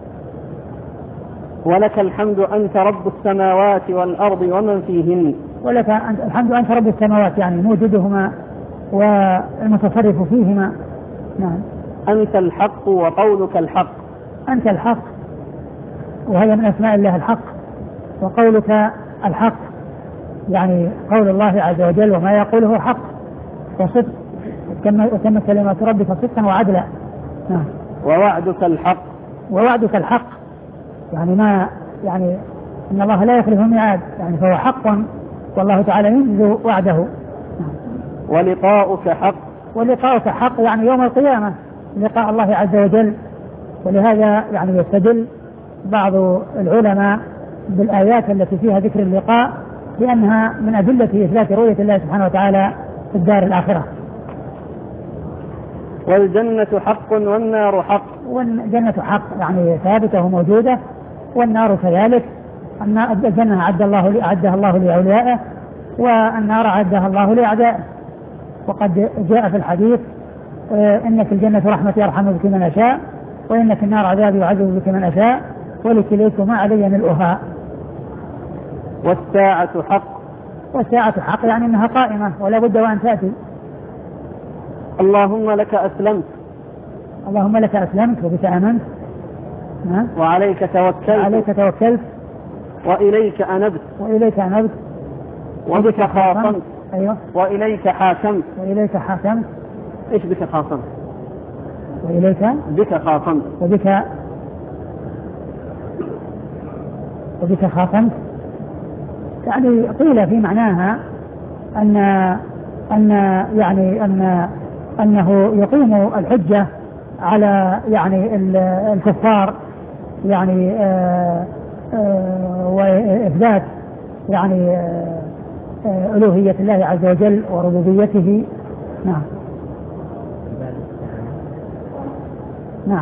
ولك الحمد أنت رب السماوات والأرض ومن فيهن. ولك الحمد أنت رب السماوات، يعني موجودهما والمتصرف فيهما. نعم. أنت الحق وقولك الحق. أنت الحق، وهذا من أسماء الله الحق، وقولك الحق يعني قول الله عز وجل وما يقوله حق وصدق، وتمت كلمات ربك صدقا وعدلا. نعم. ووعدك الحق. ووعدك الحق يعني ما يعني إن الله لا يخلف الميعاد، يعني فهو حق، والله تعالى ينجز وعده. نعم. ولقاؤك حق. ولقاؤك حق يعني يوم القيامة لقاء الله عز وجل. ولهذا يعني يستدل بعض العلماء بالآيات التي فيها ذكر اللقاء لأنها من أدلة إثبات رؤية الله سبحانه وتعالى في الدار الآخرة. والجنة حق والنار حق. والجنة حق يعني ثابتة وموجودة، والنار كذلك. الجنة أعد الله أعدها الله لأوليائه، والنار أعدها الله لأعدائه. وقد جاء في الحديث إن في الجنة رحمتي أرحم بك من أشاء، وإن في النار عذابي يعذب بك من أشاء، ولكليكما علي ملؤها. والساعة حق. والساعة حق يعني أنها قائمة ولا بد وأن تأتي. اللهم لك أسلمت. اللهم لك أسلمت وبك آمنت. وعليك توكلت. وعليك توكلت. وإليك أنبت. وإليك أنبت. وبك خاصمت. أيوة. وإليك حاكمت. وإليك حاكمت. إيش بك خاصمت؟ وإليك بك خاصمت. وبك وبك خاصمت يعني قيل في معناها أن أن يعني أن أنه يقيم الحجة على يعني الكفار يعني آآ آآ وإثبات يعني آآ ألوهية الله عز وجل وربوبيته. نعم. نعم.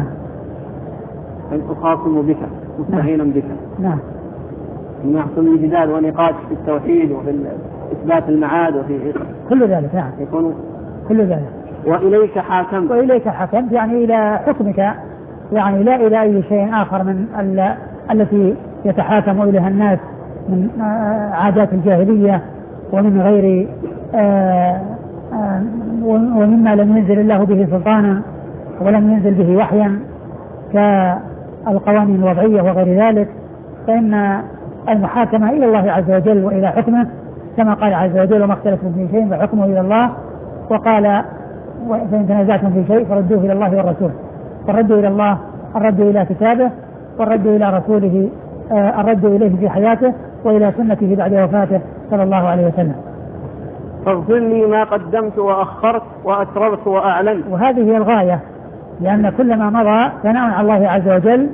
أخاصم بك مستعينا بك. نعم. يحصل الجدال ونقاش في التوحيد وفي إثبات المعاد وفي كل ذلك. نعم. يكون كل ذلك. وإليك حاكمت. وإليك حكمت يعني إلى حكمك، يعني لا إلى أي شيء آخر من التي يتحاكم إليها الناس من عادات الجاهلية ومن غير آآ آآ ومما لم ينزل الله به سلطانا ولم ينزل به وحيا كالقوانين الوضعية وغير ذلك، فإن المحاكمة إلى الله عز وجل وإلى حكمه، كما قال عز وجل وما اختلفتم في شيء فحكمه إلى الله، وقال فإن تنازعتم في شيء فردوه إلى الله والرسول. فالرد إلى الله الرد إلى كتابه، والرد إلى رسوله آه الرد إليه في حياته، وإلى سنته بعد وفاته صلى الله عليه وسلم. فاغفر لي ما قدمت وأخرت وأسررت وأعلنت. وهذه هي الغاية، لأن كل ما مضى ثناء على الله عز وجل،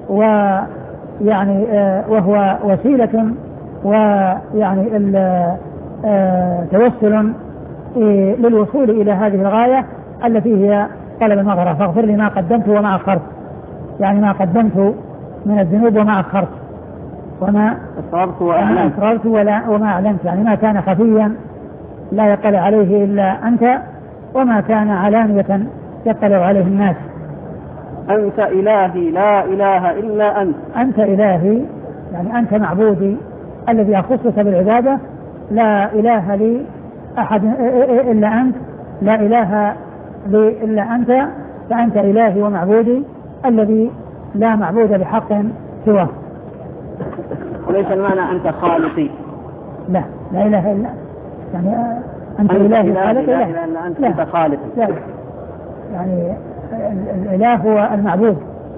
ويعني آه وهو وسيلة ويعني آه توسل للوصول إلى هذه الغاية التي هي طلب المغفرة. فاغفر لي ما قدمت وما أخرت، يعني ما قدمت من الذنوب وما أخرت، وما أسررت وأعلنت, أسررت وما أعلنت، يعني ما كان خفيا لا يطلع عليه إلا أنت، وما كان علانية يطلع عليه الناس. أنت إلهي لا إله إلا أنت. أنت إلهي يعني أنت معبودي الذي أخصك بالعبادة، لا إله لي أحد إلا أنت، لا إله لي إلا أنت، فأنت إلهي ومعبودي الذي لا معبود بحق سواه. وليس المعنى أنت خالقي، لا لا إله إلا يعني أنت, أنت إلهي خالق، لا إله إلا أنت، أنت خالق، لا يعني الإله هو المعبود.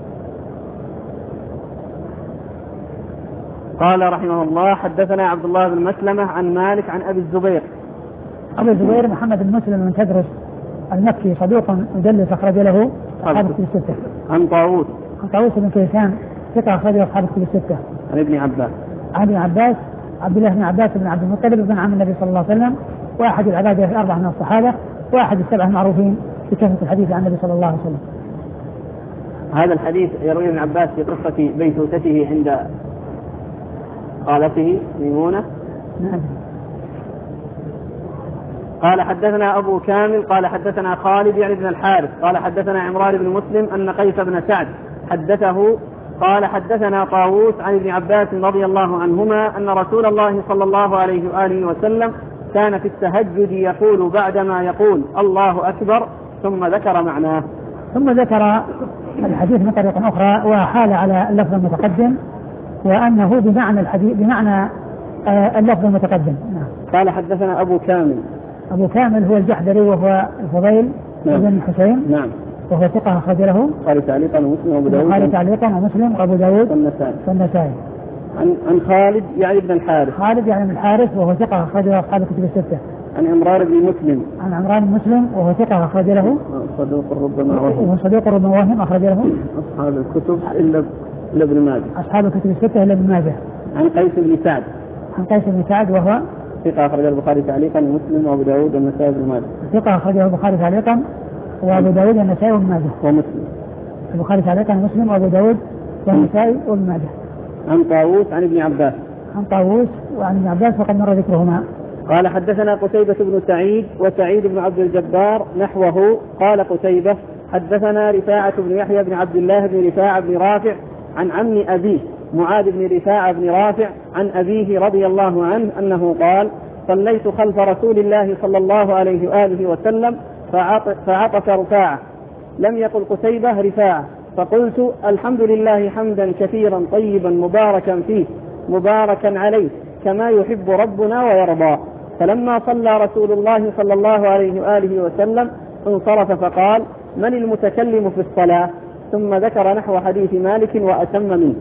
قال رحمه الله حدثنا عبد الله بن مسلمة عن مالك عن أبي الزبير. أبي الزبير محمد بن مسلم من تدرس المكي صدوق يدلس أخرج له أصحاب الكتب الستة. عن طاووس عن طاووس بن كيسان ثقة أخرج له أصحاب الكتب الستة. عن ابن عباس عن ابن عباس عبد الله بن عباس بن عبد المطلب بن عم النبي صلى الله عليه وسلم، واحد العبادة الأربعة من الصحابة، واحد السبعة المعروفين بكثرة الحديث عن النبي صلى الله عليه وسلم. هذا الحديث يروي ابن عباس في قصة بيتوتته عند خالته ميمونة. نعم. قال حدثنا أبو كامل قال حدثنا خالد يعني بن الحارث قال حدثنا عمران بن مسلم أن قيس بن سعد حدثه قال حدثنا طاووس عن ابن عباس رضي الله عنهما أن رسول الله صلى الله عليه وآله وسلم كان في التهجد يقول بعدما يقول الله أكبر ثم ذكر معناه. ثم ذكر الحديث من طريق أخرى وحال على اللفظ المتقدم وأنه بمعنى الحديث بمعنى آه اللفظ المتقدم. نعم. قال حدثنا أبو كامل. أبو كامل هو الجحدري وهو الفضيل نعم. بن حسين. نعم. وهو ثقة أخرج له قال تعليقا ومسلم وأبو داود. قال تعليقا ومسلم وأبو داود والنسائي. والنسائي. عن عن خالد يعني بن الحارث. خالد يعني بن الحارث وهو ثقة أخرج له أصحاب الكتب الستة. عن عمران بن مسلم. عن عمران بن مسلم وهو ثقة أخرج له. صدوق ربما وهم. وهو صدوق ربما وهم أخرج له. أصحاب الكتب إلا إلا ابن ماجه. أصحاب الكتب الستة إلا ابن ماجه. عن قيس بن سعد. عن قيس بن سعد وهو ثقة أخرج البخاري تعليقا ومسلم وأبو داود والنسائي بن ماجه. ثقة أخرجه البخاري تعليقا وأبو داود والنسائي وابن ماجه. ومسلم. البخاري تعليقا ومسلم وأبو داود والنسائي وابن ماجه. عن طاووس عن ابن عباس. عن طاووس وعن ابن عباس وقد مر ذكرهما. قال حدثنا قتيبة بن سعيد وسعيد بن عبد الجبار نحوه. قال قتيبة حدثنا رفاعة بن يحيى بن عبد الله بن رفاعة بن رافع عن عم أبيه معاذ بن رفاعة بن رافع عن أبيه رضي الله عنه أنه قال صليت خلف رسول الله صلى الله عليه وآله وسلم فعطس رفاعة. لم يقل قتيبة رفاعة فقلت الحمد لله حمدا كثيرا طيبا مباركا فيه مباركا عليه كما يحب ربنا ويرضى. فلما صلى رسول الله صلى الله عليه وآله وسلم انصرف فقال من المتكلم في الصلاة ثم ذكر نحو حديث مالك وأتم منه.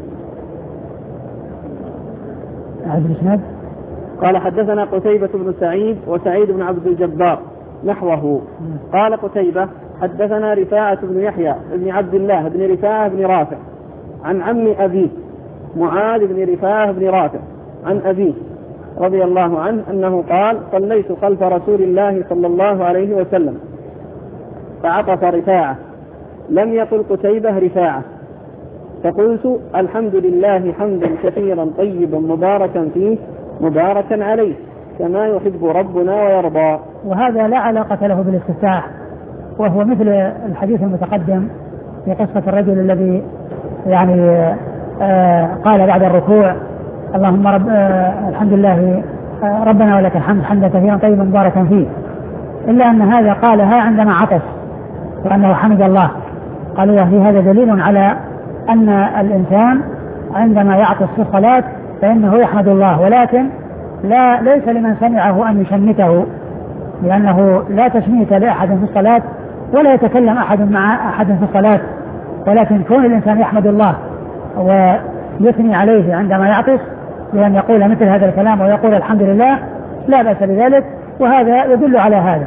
قال حدثنا قتيبة بن سعيد وسعيد بن عبد الجبار نحوه. قال قتيبة حدثنا رفاعة بن يحيى بن عبد الله بن رفاعة بن رافع عن عم أبيه معاذ بن رفاعة بن رافع عن أبيه رضي الله عنه أنه قال صليت خلف رسول الله صلى الله عليه وسلم فعطس رفاعة. لم يقل قتيبة رفاعة فقلت الحمد لله حمدا كثيرا طيبا مباركا فيه مباركا عليه كما يحب ربنا ويرضى. وهذا لا علاقة له بالاستفتاح وهو مثل الحديث المتقدم في قصة الرجل الذي يعني آه قال بعد الركوع اللهم رب آه الحمد لله آه ربنا ولك الحمد حمدا كثيرا طيبا مباركا فيه، إلا أن هذا قالها عندما عطس وأنه حمد الله. قالوا في هذا دليل على أن الإنسان عندما يعطس في الصلاة فإنه يحمد الله، ولكن لا ليس لمن سمعه أن يشمته، لأنه لا تشميت لأحد في الصلاة ولا يتكلم أحد مع أحد في الصلاة، ولكن كون الإنسان يحمد الله ويثني عليه عندما يعطس بأن يقول مثل هذا الكلام ويقول الحمد لله لا بأس بذلك، وهذا يدل على هذا.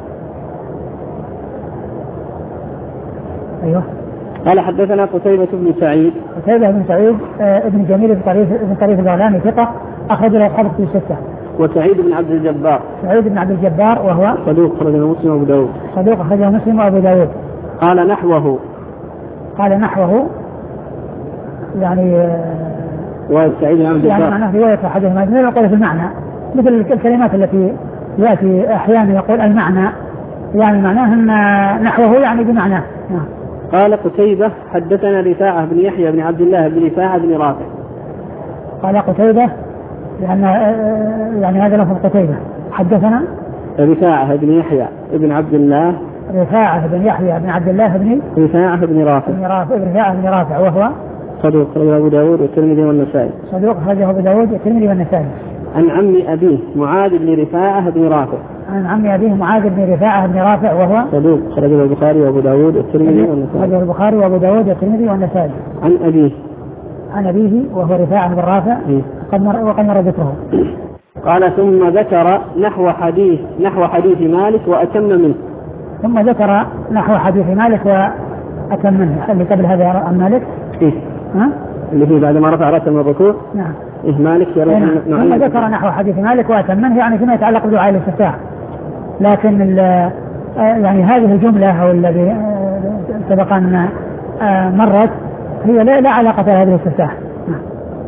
أيوه. قال حدثنا قتيبة بن سعيد. قتيبة بن سعيد آه ابن جميل بن طريف بن طريف البغلاني ثقة أخرج له أصحاب الكتب الستة. وسعيد بن عبد الجبار. سعيد بن عبد الجبار وهو صدوق أخرجه مسلم وأبو داود. صدوق أخرجه مسلم وأبو داود. قال نحوه. قال نحوه يعني آه وسعيد بن عبد الجبار يعني معناه رواية أحدهما من يقول في المعنى مثل الكلمات التي يأتي أحيانا يقول المعنى يعني معناه أن نحوه يعني بمعناه. نعم. قال قتيبة حدثنا رفاعة بن يحيى بن عبد الله بن رفاعة بن رافع. قال قتيبة لأن يعني هذا لفظ قتيبة حدثنا رفاعة بن يحيى بن عبد الله رفاعة بن يحيى بن عبد الله بن رفاعة بن رافع بن رافع رفاعة بن رافع وهو صدوق أخرجه أبو داود والترمذي والنسائي. صدوق أخرجه أبو داود والترمذي والنسائي. عن عم أبيه معاذ بن رفاعة بن رافع. عن عم أبيه معاذ بن رفاعة بن رافع وهو صدوق أخرجه البخاري وأبو داود والترمذي والنسائي. أخرجه البخاري وأبو داود والترمذي والنسائي. عن أبيه عن أبيه وهو رفاعة بن رافع وقد مر وقد مر ذكره. قال ثم ذكر نحو حديث نحو حديث مالك وأتم منه. ثم ذكر نحو حديث مالك وأتمنه. اللي قبل هذا عن مالك إيه؟ ها؟ اللي هي بعد ما رفع رأسه من الركوع. نعم. إيه مالك يروي نعم. ثم ذكر نحو حديث مالك وأتمنه يعني فيما يتعلق بدعاء الاستفتاح. لكن يعني هذه الجملة أو الذي سبق أن مرت هي لا, لا علاقة لها بالاستفتاح. نعم.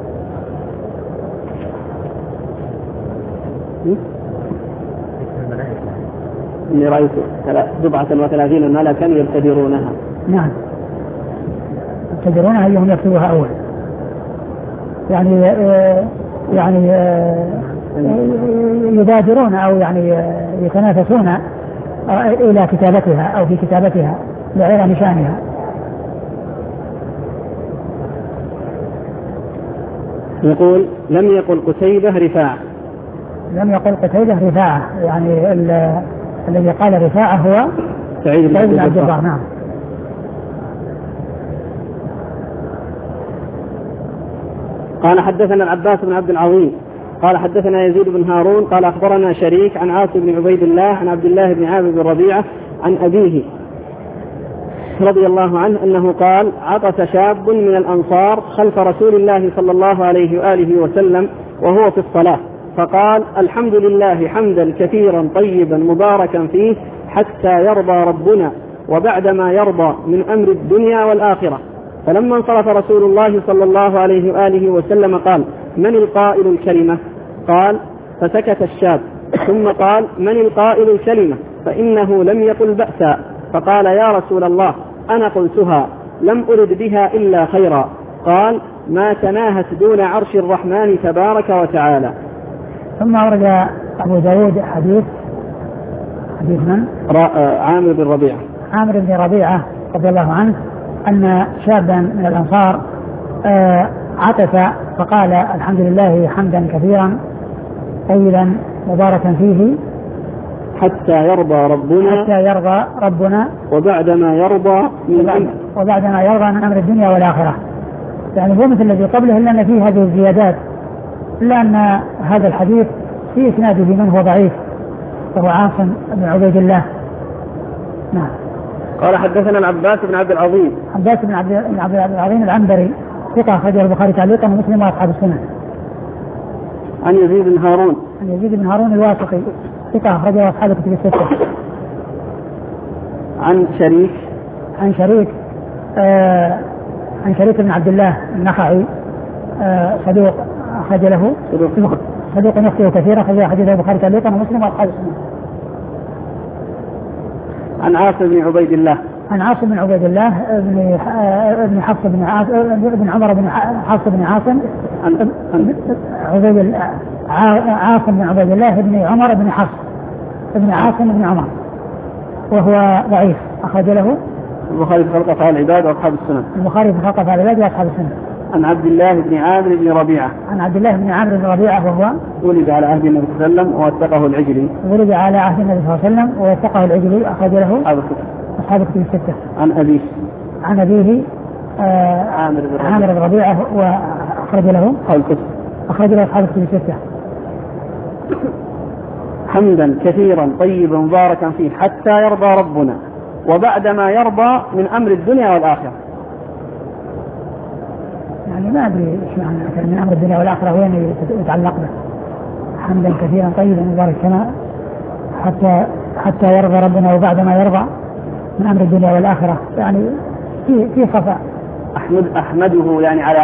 إني رأيت سبعة وثلاثين ملكا يبتدرونها. نعم يبتدرونها أيهم يكتبها أول يعني يعني يبادرون أو يعني يتنافسون إلى كتابتها أو في كتابتها لعلم شأنها. يقول لم يقل قتيبة رفاعة. لم يقل قتيبة رفاعة يعني الذي قال رفاعة هو سعيد بن عبد الجبار. نعم. قال حدثنا العباس بن عبد العظيم قال حدثنا يزيد بن هارون قال أخبرنا شريك عن عاصم بن عبيد الله عن عبد الله بن عامر بن ربيعة عن أبيه رضي الله عنه أنه قال عطس شاب من الأنصار خلف رسول الله صلى الله عليه وآله وسلم وهو في الصلاة فقال الحمد لله حمدا كثيرا طيبا مباركا فيه حتى يرضى ربنا وبعدما يرضى من أمر الدنيا والآخرة. فلما انصرف رسول الله صلى الله عليه وآله وسلم قال من القائل الكلمة؟ قال فسكت الشاب ثم قال من القائل الكلمة فإنه لم يقل بأسا. فقال يا رسول الله أنا قلتها لم أرد بها إلا خيرا. قال ما تناهت دون عرش الرحمن تبارك وتعالى. ثم أورد أبو داود حديث حديث من؟ عامر بن ربيعة عامر بن ربيعة رضي الله عنه أن شابا من الأنصار عطس فقال الحمد لله حمدا كثيرا طيبا مباركا فيه حتى يرضى ربنا حتى يرضى ربنا وبعدما يرضى من وبعدما يرضى من أمر الدنيا والآخرة. يعني هو مثل الذي قبله إلا أن فيه هذه الزيادات إلا أن هذا الحديث في إسناده من هو ضعيف وهو عاصم بن عبيد الله. نعم. قال حدثنا العباس بن عبد العظيم عباس بن عبد بن عبد العظيم العنبري ثقة أخرجه البخاري تعليقا ومسلم وأصحاب السنن. عن يزيد بن هارون عن يزيد بن هارون الواسطي ثقة أخرجه أصحاب الكتب الستة. عن شريك عن شريك آه عن شريك بن عبد الله النخعي آه صدوق أخرج له صدوق صدوق يخطئ كثيرا أخرج حديثه البخاري تعليقا ومسلم وأصحاب السنن. عن عاصم بن عبيد الله عن عاصم بن عبيد الله ابن ابن حفص بن عاصم ابن عمر بن حفص بن عاصم عبيد عاصم بن عبيد الله ابن عمر بن حفص ابن عاصم بن عمر وهو ضعيف أخرج له البخاري في خلق أفعال العباد وأصحاب السنن. البخاري في خلق أفعال العباد وأصحاب السنن. عن عبد الله بن عامر بن ربيعة عن عبد الله بن عامر بن ربيعة وهو ولد على عهد النبي صلى الله عليه وسلم ووثقه العجلي ولد على عهد النبي صلى الله عليه وسلم ووثقه العجلي أخرج له أصحاب الكتب الستة. عن أبيه عن أبيه آه عامر بن عامر بن ربيعة وأخرج له أخرج له أصحاب الكتب الستة. حمدا كثيرا طيبا مباركا فيه حتى يرضى ربنا وبعدما يرضى من أمر الدنيا والآخرة. يعني ما أدري إيش معنى من أمر الدنيا والآخرة وين يتعلق به. حمدا كثيرا طيبا مباركا كما حتى حتى يرضى ربنا وبعدما يرضى من أمر الدنيا والآخرة يعني في في خفاء. أحمد أحمده يعني على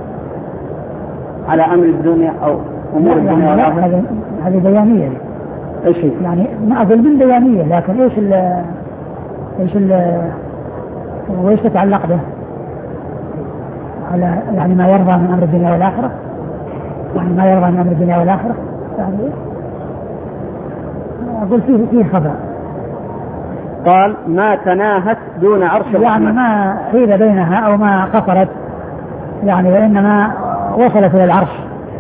على أمر الدنيا أو أمور الدنيا يعني والآخرة. هذه بيانية. إيش هي؟ يعني ما أقول من بيانية لكن إيش ال إيش ال وإيش تتعلق به على يعني ما يرضى من أمر الدنيا والآخرة يعني ما يرضى من أمر الدنيا والآخرة يعني أقول فيه فيه خفاء. قال ما تناهت دون عرش الرحمن يعني ما حيل بينها أو ما قصرت يعني وإنما وصلت إلى العرش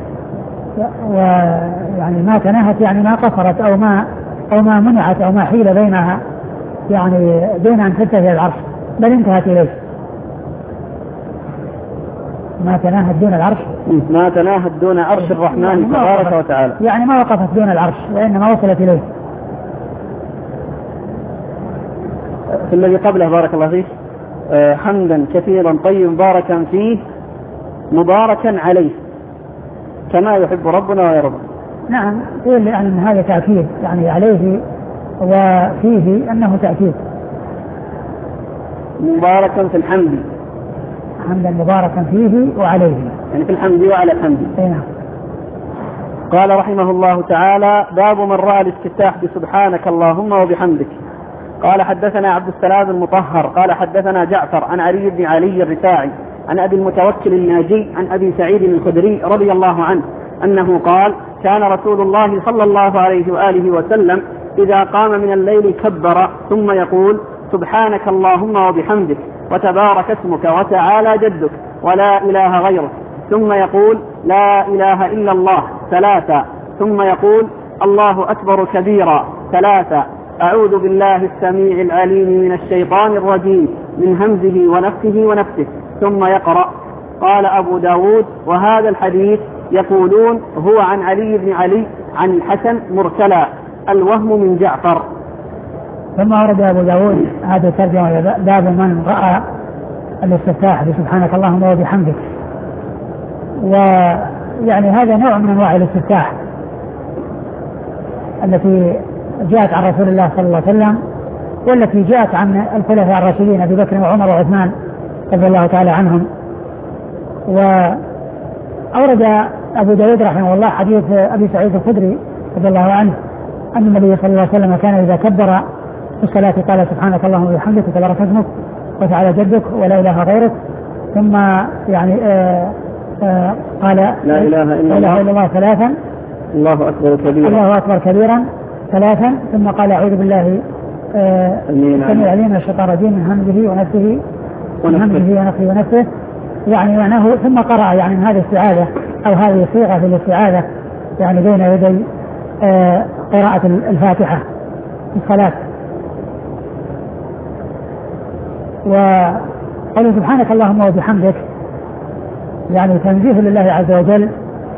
ويعني ما تناهت يعني ما قصرت أو ما أو ما منعت أو ما حيل بينها يعني دون أن تنتهي إلى العرش بل انتهت إليه. ما تناهت دون العرش ما تناهت دون عرش الرحمن يعني تبارك وتعالى يعني ما وقفت دون العرش وإنما وصلت إليه. في الذي قبله بارك الله فيك آه حمدا كثيرا طيب مباركا فيه مباركا عليه كما يحب ربنا ويرضى. نعم قيل يعني أن هذا تأكيد يعني عليه وفيه أنه تأكيد. مباركا في الحمد حمدا مباركا فيه وعليه يعني في الحمد وعلى الحمد. نعم. قال رحمه الله تعالى باب من رأى الاستفتاح بسبحانك اللهم وبحمدك. قال حدثنا عبد السلام المطهر قال حدثنا جعفر عن علي بن علي الرفاعي عن أبي المتوكل الناجي عن أبي سعيد الخدري رضي الله عنه أنه قال كان رسول الله صلى الله عليه وآله وسلم إذا قام من الليل كبر ثم يقول سبحانك اللهم وبحمدك وتبارك اسمك وتعالى جدك ولا إله غيرك ثم يقول لا إله إلا الله ثلاثة ثم يقول الله أكبر كبيرا ثلاثة أعوذ بالله السميع العليم من الشيطان الرجيم من همزه ونفسه ونفسه ثم يقرأ. قال أبو داود وهذا الحديث يقولون هو عن علي بن علي عن الحسن مرسلا الوهم من جعفر. ثم ورد أبو داود هذا الترجمة باب من رأى الاستفتاح بسبحانك اللهم وبحمدك. ويعني هذا نوع من أنواع الاستفتاح التي جاءت عن رسول الله صلى الله عليه وسلم والتي جاءت عن الخلفاء الراشدين أبي بكر وعمر وعثمان رضي الله تعالى عنهم. وأورد أبو داود رحمه الله حديث أبي سعيد الخدري رضي الله عنه أن النبي صلى الله عليه وسلم كان إذا كبر في الصلاة قال سبحانك اللهم وبحمدك وتبارك اسمك وتعالى جدك ولا إله غيرك ثم يعني آآ آآ قال لا إله إلا الله, الله ثلاثا الله أكبر كبيرا الله أكبر كبيرا ثلاثا ثم قال أعوذ بالله السميع العليم من الشيطان الرجيم من همزه ونفسه من همزه ونفسه ونفسه يعني معناه ثم قرأ يعني من هذه الاستعاذة أو هذه صيغة في الاستعاذة يعني بين يدي قراءة الفاتحة في الصلاة. وقال سبحانك اللهم وبحمدك يعني تنزيه لله عز وجل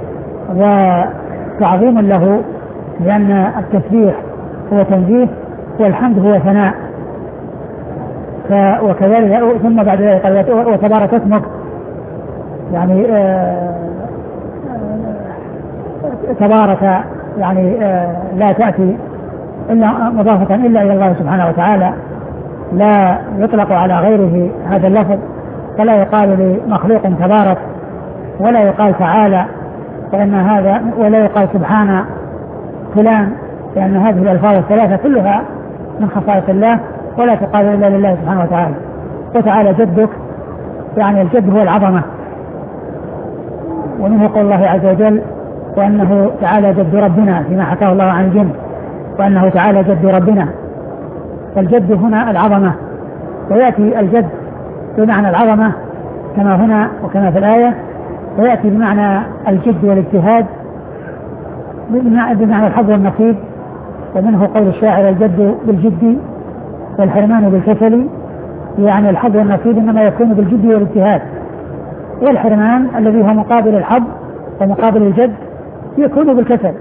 وتعظيم له لأن التسبيح هو تنزيه والحمد هو ثناء. وكذلك ثم بعد ذلك قال وتبارك اسمك يعني آآ آآ تبارك يعني لا تأتي إلا مضافة إلا إلى الله سبحانه وتعالى لا يطلق على غيره هذا اللفظ فلا يقال لمخلوق تبارك ولا يقال تعالى فإن هذا ولا يقال سبحان فلان لأن هذه الألفاظ الثلاثة كلها من خصائص الله ولا تقال إلا لله سبحانه وتعالى. وتعالى جدك يعني الجد هو العظمة ومنه قول الله عز وجل وأنه تعالى جد ربنا فيما حكاه الله عن الجن وأنه تعالى جد ربنا. فالجد هنا العظمة ويأتي الجد بمعنى العظمة كما هنا وكما في الآية ويأتي بمعنى الجد والاجتهاد بمعنى الحظ والنصيب. ومنه قول الشاعر الجد بالجد والحرمان بالكسل يعني الحظ والنصيب إنما يكون بالجد والاجتهاد والحرمان الذي هو مقابل الحظ ومقابل الجد يكون بالكسل.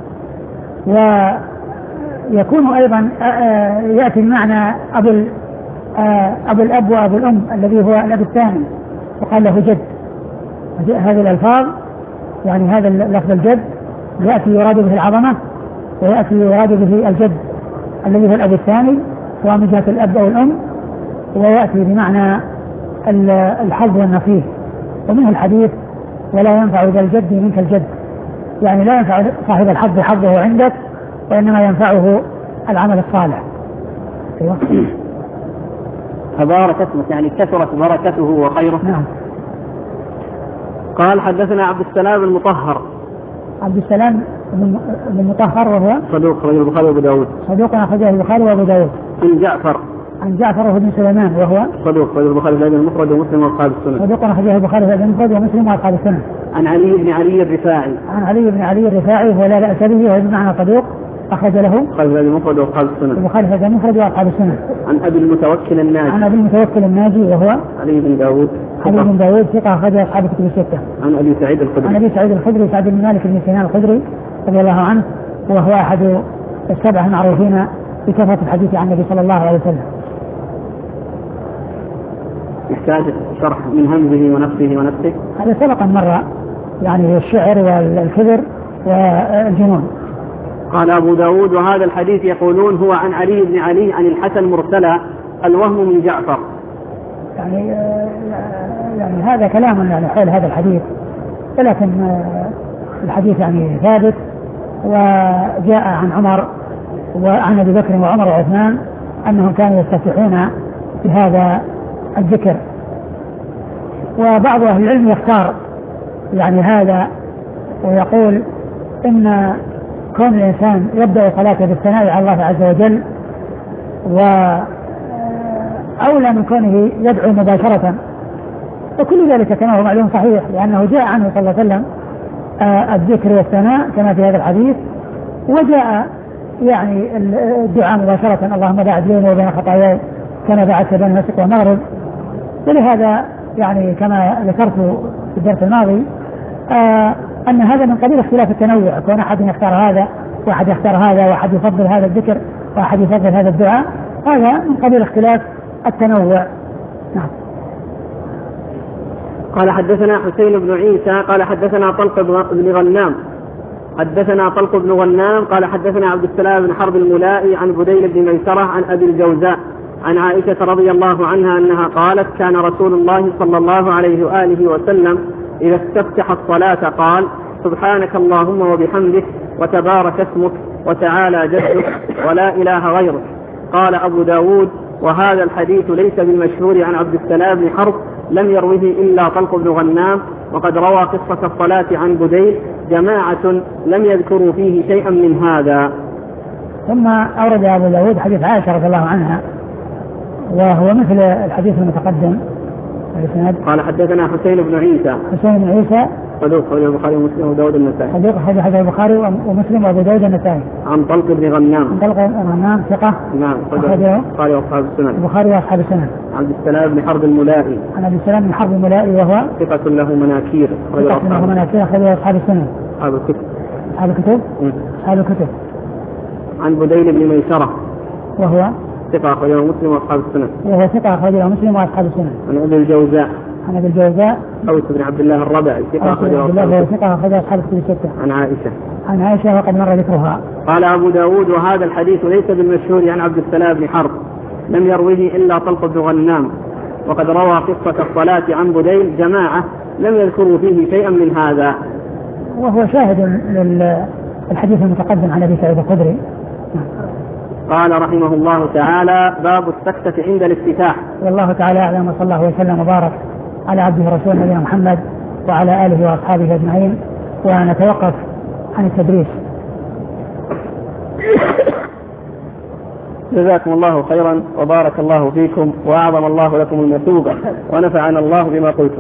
ويكون أيضا يأتي بمعنى أبو أبو الأب وأبو الأم الذي هو الأب الثاني وقال له جد. هذه الألفاظ يعني هذا اللفظ الجد يأتي يراد به العظمة ويأتي يراد به الجد الذي هو الأب الثاني سواء من جهة الأب أو الأم ويأتي بمعنى الحظ والنصيب. ومنه الحديث ولا ينفع ذا الجد منك الجد يعني لا ينفع صاحب الحظ حظه عندك وإنما ينفعه العمل الصالح. أيوة. تبارك اسمك يعني كثرت بركته وخيره. نعم. قال حدثنا عبد السلام المطهر عبد السلام بن المطهر وهو صدوق أخرجه البخاري وأبو داود صدوق أخرجه البخاري وأبو داود. عن جعفر عن جعفر بن سليمان وهو صدوق أخرجه البخاري وأبو المفرد ومسلم وأصحاب السنن. صدوق أخرجه البخاري وأبو المفرد ومسلم وأصحاب السنن. عن علي بن علي الرفاعي عن علي بن علي الرفاعي وهو لا بأس به وهو بمعنى صدوق أخرج له البخاري وأبو المفرد وأصحاب السنن. البخاري وأبو المفرد وأصحاب السنن. عن أبي المتوكل الناجي عن أبي المتوكل الناجي وهو علي بن داود علي بن داود ثقة أخرجه أصحاب الكتب الستة. عن أبي سعيد الخدري عن أبي سعيد الخدري سعد بن مالك بن سنان الخدري رضي الله عنه وهو أحد السبعة المعروفين بكثرة الحديث عن النبي صلى الله عليه وسلم. يحتاج شرح من همزه ونفسه ونفسه؟ هذا سبق مرة، يعني الشعر والكبر والجنون. قال أبو داود وهذا الحديث يقولون هو عن علي بن علي عن الحسن مرسلا، الوهم من جعفر. يعني يعني هذا كلام يعني حول هذا الحديث، ولكن الحديث يعني ثابت، وجاء عن عمر وعن أبي بكر وعمر وعثمان أنهم كانوا يستفتحون بهذا الذكر. وبعض أهل العلم يختار يعني هذا ويقول إن كون الإنسان يبدأ صلاته بالثناء على الله عز وجل وأولى من كونه يدعو مباشرة، وكل ذلك كما هو معلوم صحيح، لأنه جاء عنه صلى الله عليه وسلم الذكر والثناء كما في هذا الحديث، وجاء يعني الدعاء مباشرة اللهم باعد بيني وبين خطاياي كما باعدت بين المشرق والمغرب. ولهذا يعني كما ذكرت في الدرس الماضي آه أن هذا من قبيل اختلاف التنوع، كون أحد يختار هذا وأحد يختار هذا وأحد يفضل هذا الذكر وأحد يفضل هذا الدعاء، هذا من قبيل اختلاف التنوع. نعم. قال حدثنا حسين بن عيسى قال حدثنا طلق بن غنام حدثنا طلق بن غنام قال حدثنا عبد السلام بن حرب الملائي عن بديل بن ميسرة عن أبي الجوزاء عن عائشة رضي الله عنها أنها قالت كان رسول الله صلى الله عليه وآله وسلم إذا استفتح الصلاة قال سبحانك اللهم وبحمدك وتبارك اسمك وتعالى جدك ولا إله غيرك. قال أبو داود وهذا الحديث ليس بالمشهور عن عبد السلام بن حرب، لم يروه إلا طلق بن غنام، وقد روى قصة الصلاة عن بديل جماعة لم يذكروا فيه شيئا من هذا. ثم أورد أبو داود حديث عائشة رضي الله عنها وهو مثل الحديث المتقدم. قال حدثنا حسين بن عيسى حسين بن عيسى صدوق أخرجه البخاري ومسلم وداود النسائي صدوق أخرجه البخاري ومسلم وأبو داود النسائي. عن طلق بن غنام عن طلق بن غنام ثقة نعم أخرجه البخاري وأصحاب السنن البخاري وأصحاب السنن. عبد السلام بن حرب الملائي عن عبد السلام بن حرب الملائي وهو ثقة له مناكير ثقة له مناكير أخرجه أصحاب السنن أصحاب الكتب أصحاب الكتب أصحاب الكتب. عن بديل بن ميسرة وهو ثقة أخرجه مسلم وأصحاب السنن وهو ثقة أخرجه مسلم وأصحاب السنن. عن أبي الجوزاء عن أبي الجوزاء أوس بن عبد الله الربعي ثقة أخرجه أصحاب الكتب الستة. عن عائشة عن عائشة وقد مر ذكرها. قال أبو داود وهذا الحديث ليس بالمشهور عن عبد السلام بن حرب، لم يروه إلا طلق بن غنام، وقد روى قصة الصلاة عن بديل جماعة لم يذكروا فيه شيئا من هذا. وهو شاهد للحديث المتقدم عن أبي سعيد الخدري. قال رحمه الله تعالى باب السكتة عند الافتتاح. والله تعالى أعلم وصلى الله وسلم وبارك على عبده ورسوله نبينا محمد وعلى آله وأصحابه أجمعين. ونتوقف عن التدريس. جزاكم الله خيرا وبارك الله فيكم وأعظم الله لكم المثوبة ونفعنا الله بما قلتم.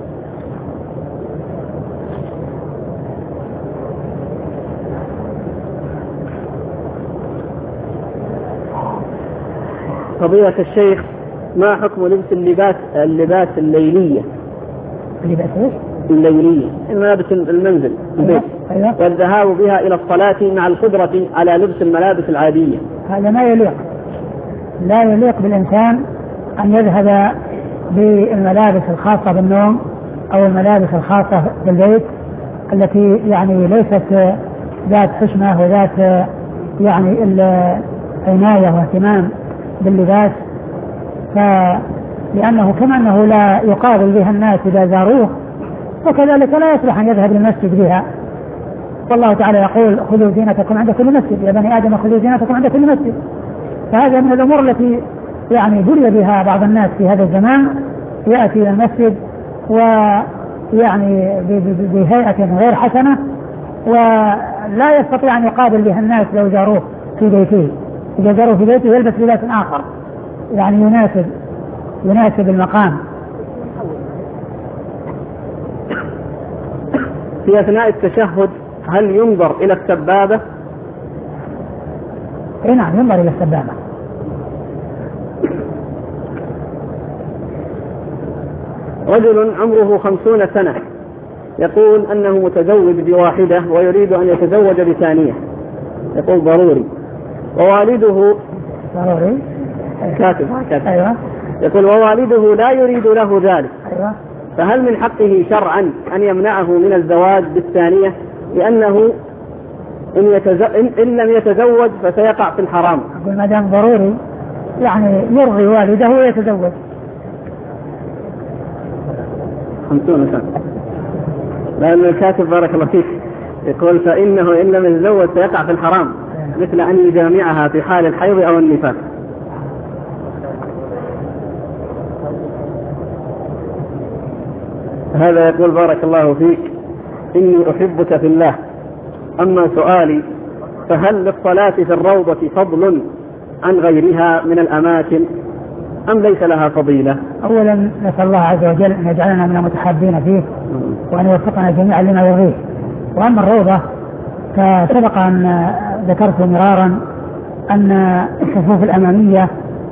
فضيلة الشيخ ما حكم لبس اللباس اللباس الليلية اللباس ايش؟ الليلية ملابس المنزل أيوة. أيوة. والذهاب بها إلى الصلاة مع القدرة على لبس الملابس العادية؟ هذا ما يليق، لا يليق بالإنسان أن يذهب بالملابس الخاصة بالنوم أو الملابس الخاصة بالبيت التي يعني ليست ذات حشمة وذات يعني العناية واهتمام باللباس، لأنه كما أنه لا يقابل بها الناس إذا زاروه، وكذلك لا يصلح أن يذهب للمسجد بها. والله تعالى يقول خذوا زينتكم عند كل مسجد، يا بني آدم خذوا زينتكم عند كل مسجد. فهذا من الأمور التي يعني بلي بها بعض الناس في هذا الزمان، يأتي إلى المسجد ويعني بهيئة غير حسنة ولا يستطيع أن يقابل بها الناس لو زاروه في بيته. إذا زاروه في بيته يلبس لباس آخر يعني يناسب يناسب المقام. في أثناء التشهد هل ينظر إلى السبابة؟ إيه نعم ينظر إلى السبابة. رجل عمره خمسون سنة يقول أنه متزوج بواحدة ويريد أن يتزوج بثانية، يقول ضروري، ووالده ضروري كاتب كاتب أيوة. يقول ووالده لا يريد له ذلك، أيوة. فهل من حقه شرعا أن يمنعه من الزواج بالثانية لأنه إن, يتز... إن لم يتزوج فسيقع في الحرام؟ أقول ما دام ضروري يعني يرضي والده ويتزوج. خمسون سنة. لأن الكاتب بارك الله فيك يقول فإنه إن لم يتزوج سيقع في الحرام مثل أن يجامعها في حال الحيض أو النفاس. هذا يقول بارك الله فيك إني أحبك في الله، أما سؤالي فهل للصلاة في الروضة فضل عن غيرها من الأماكن أم ليس لها فضيلة؟ أولا نسأل الله عز وجل أن يجعلنا من المتحابين فيه وأن يوفقنا جميعا لما يرضيه. وأما الروضة فسبق أن ذكرت مرارا أن الصفوف الأمامية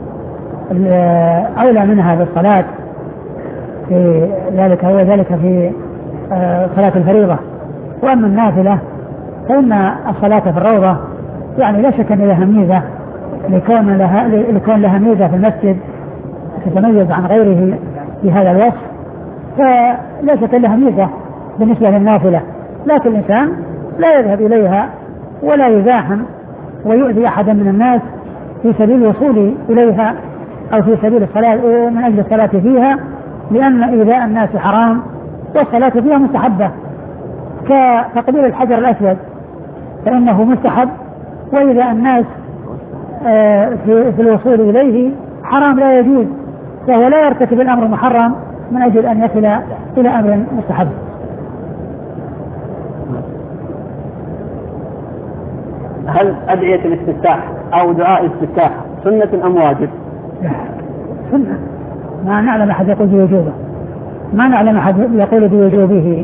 أولى منها بالصلاة في ذلك هو ذلك في صلاة الفريضة. وأما النافلة فإن الصلاة في الروضة يعني لا شك أن لها ميزة لكون لها, لكون لها ميزة في المسجد تتميز عن غيره بهذا الوصف، فلا شك لها ميزة بالنسبة للنافلة، لكن الإنسان لا يذهب إليها ولا يزاحم ويؤذي أحدا من الناس في سبيل الوصول إليها أو في سبيل الصلاة من أجل الصلاة فيها، لأن إيذاء الناس حرام والصلاة فيها مستحبة. كتقبيل الحجر الأسود فإنه مستحب، وإذا الناس في الوصول إليه حرام لا يجوز، فهو لا يرتكب الأمر المحرم من أجل أن يصل إلى أمر مستحب. هل أدعية الاستفتاح أو دعاء الاستفتاح سنة أم واجب؟ سنة، ما نعلم أحد يقول بوجوبه، ما نعلم أحد يقول بوجوبه.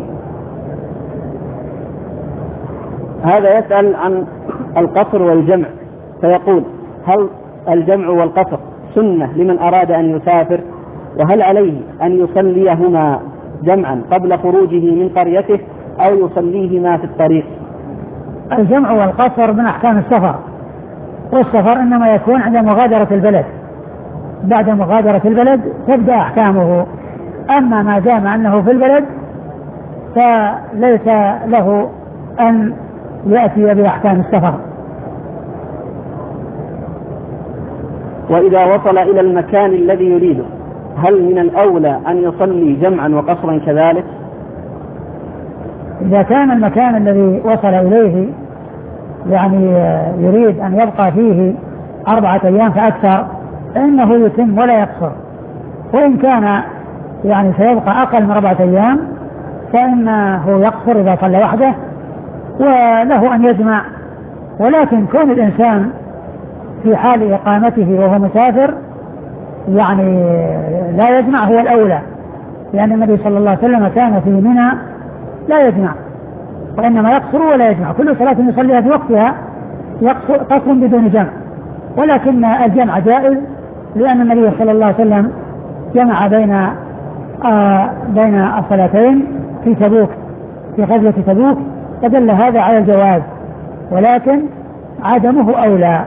هذا يسأل عن القصر والجمع فيقول هل الجمع والقصر سنة لمن أراد أن يسافر، وهل عليه أن يصليهما جمعا قبل خروجه من قريته أو يصليهما في الطريق؟ الجمع والقصر من أحكام السفر، والسفر إنما يكون عند مغادرة البلد، بعد مغادرة البلد تبدأ أحكامه. أما ما دام أنه في البلد فليس له أن يأتي بأحكام السفر. وإذا وصل إلى المكان الذي يريده هل من الأولى أن يصلي جمعا وقصرا كذلك؟ إذا كان المكان الذي وصل إليه يعني يريد أن يبقى فيه أربعة أيام فأكثر فإنه يتم ولا يقصر، وإن كان يعني سيبقى أقل من أربعة أيام فإنه يقصر إذا صلى وحده، وله أن يجمع. ولكن كون الإنسان في حال إقامته وهو مسافر يعني لا يجمع هو الأولى، لأن النبي صلى الله عليه وسلم كان في منى لا يجمع، وإنما يقصر ولا يجمع. كل صلاة يصليها في وقتها قصر بدون جمع، ولكن الجمع جائز لأن النبي صلى الله عليه وسلم جمع بين آه بين الصلاتين في تبوك في غزوة تبوك، فدل هذا على الجواز، ولكن عدمه أولى.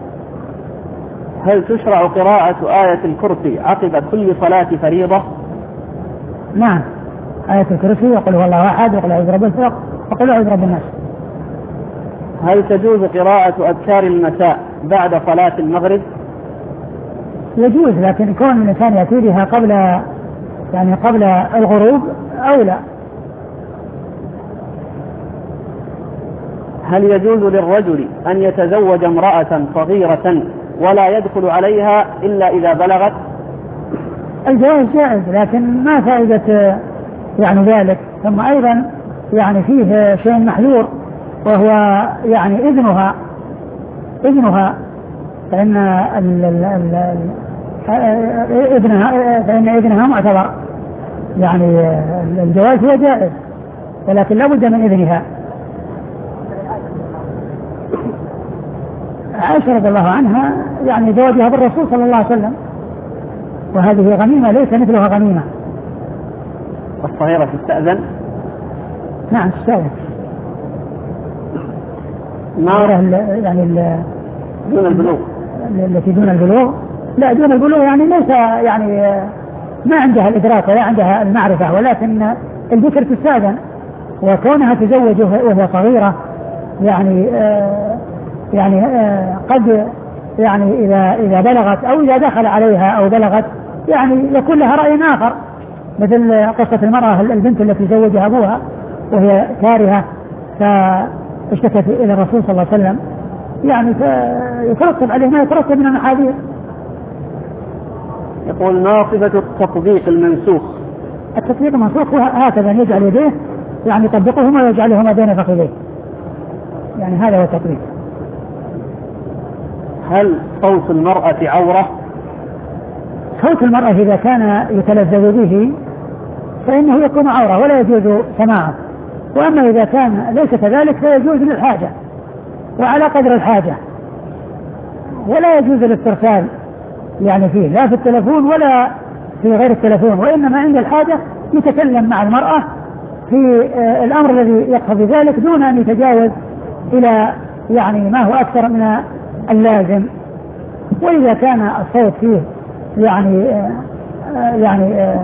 هل تشرع قراءة آية الكرسي عقب كل صلاة فريضة؟ نعم، آية الكرسي وقل هو الله أحد وقل أعوذ برب الفلق وقل أعوذ برب الناس. هل تجوز قراءة أذكار المساء بعد صلاة المغرب؟ يجوز، لكن كون الإنسان يأتي بها قبل يعني قبل الغروب أولى. هل يجوز للرجل أن يتزوج امرأة صغيرة ولا يدخل عليها إلا إذا بلغت؟ الجواز جائز، لكن ما فائدة يعني ذلك. ثم أيضا يعني فيه شيء محذور وهو يعني إذنها إذنها فإن ال ال ال إذنها فإن إذنها معتبر، يعني الجواز هو جائز ولكن لا بد من إذنها. عائشة رضي الله عنها يعني زوجها بالرسول صلى الله عليه وسلم، وهذه غنيمة ليس مثلها غنيمة. والصغيرة تستأذن؟ نعم تستأذن. ما يعني دون البلوغ التي دون البلوغ لا دون البلوغ يعني ليس يعني ما عندها الإدراك ولا عندها المعرفة، ولكن البكر تستأذن، وكونها تزوج وهي صغيرة يعني آه يعني آه قد يعني إذا إذا بلغت أو إذا دخل عليها أو بلغت يعني يكون لها رأي آخر، مثل قصة المرأة البنت التي زوجها أبوها وهي كارهة فاشتكت إلى الرسول صلى الله عليه وسلم، يعني يترتب عليه ما يترتب من المحاذير. يقول ما صفة التطبيق المنسوخ؟ التطبيق المنسوخ هكذا يجعل يديه يعني يطبقهما ويجعلهما بين فخذيه، يعني هذا هو التطبيق. هل صوت المرأة عورة؟ صوت المرأة إذا كان يتلذذ به فإنه يكون عورة ولا يجوز سماعه، وأما إذا كان ليس كذلك فيجوز للحاجة وعلى قدر الحاجة، ولا يجوز الاسترسال يعني فيه لا في التلفون ولا في غير التلفون، وإنما عند الحاجة يتكلم مع المرأة في الأمر الذي يقتضي ذلك دون أن يتجاوز إلى يعني ما هو أكثر من اللازم. وإذا كان الصوت فيه يعني يعني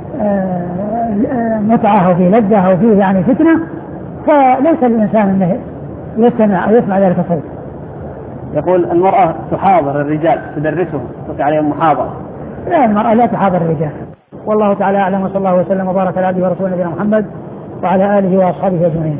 متعة وفيه لذة وفيه يعني فتنة فليس الإنسان أنه يستمع أو يسمع ذلك الصوت. يقول المرأة تحاضر الرجال تدرسهم تطلع عليهم محاضرة؟ لا، المرأة لا تحاضر الرجال. والله تعالى أعلم، وصلى الله وسلم وبارك على عبده ورسوله نبينا محمد وعلى آله وأصحابه أجمعين.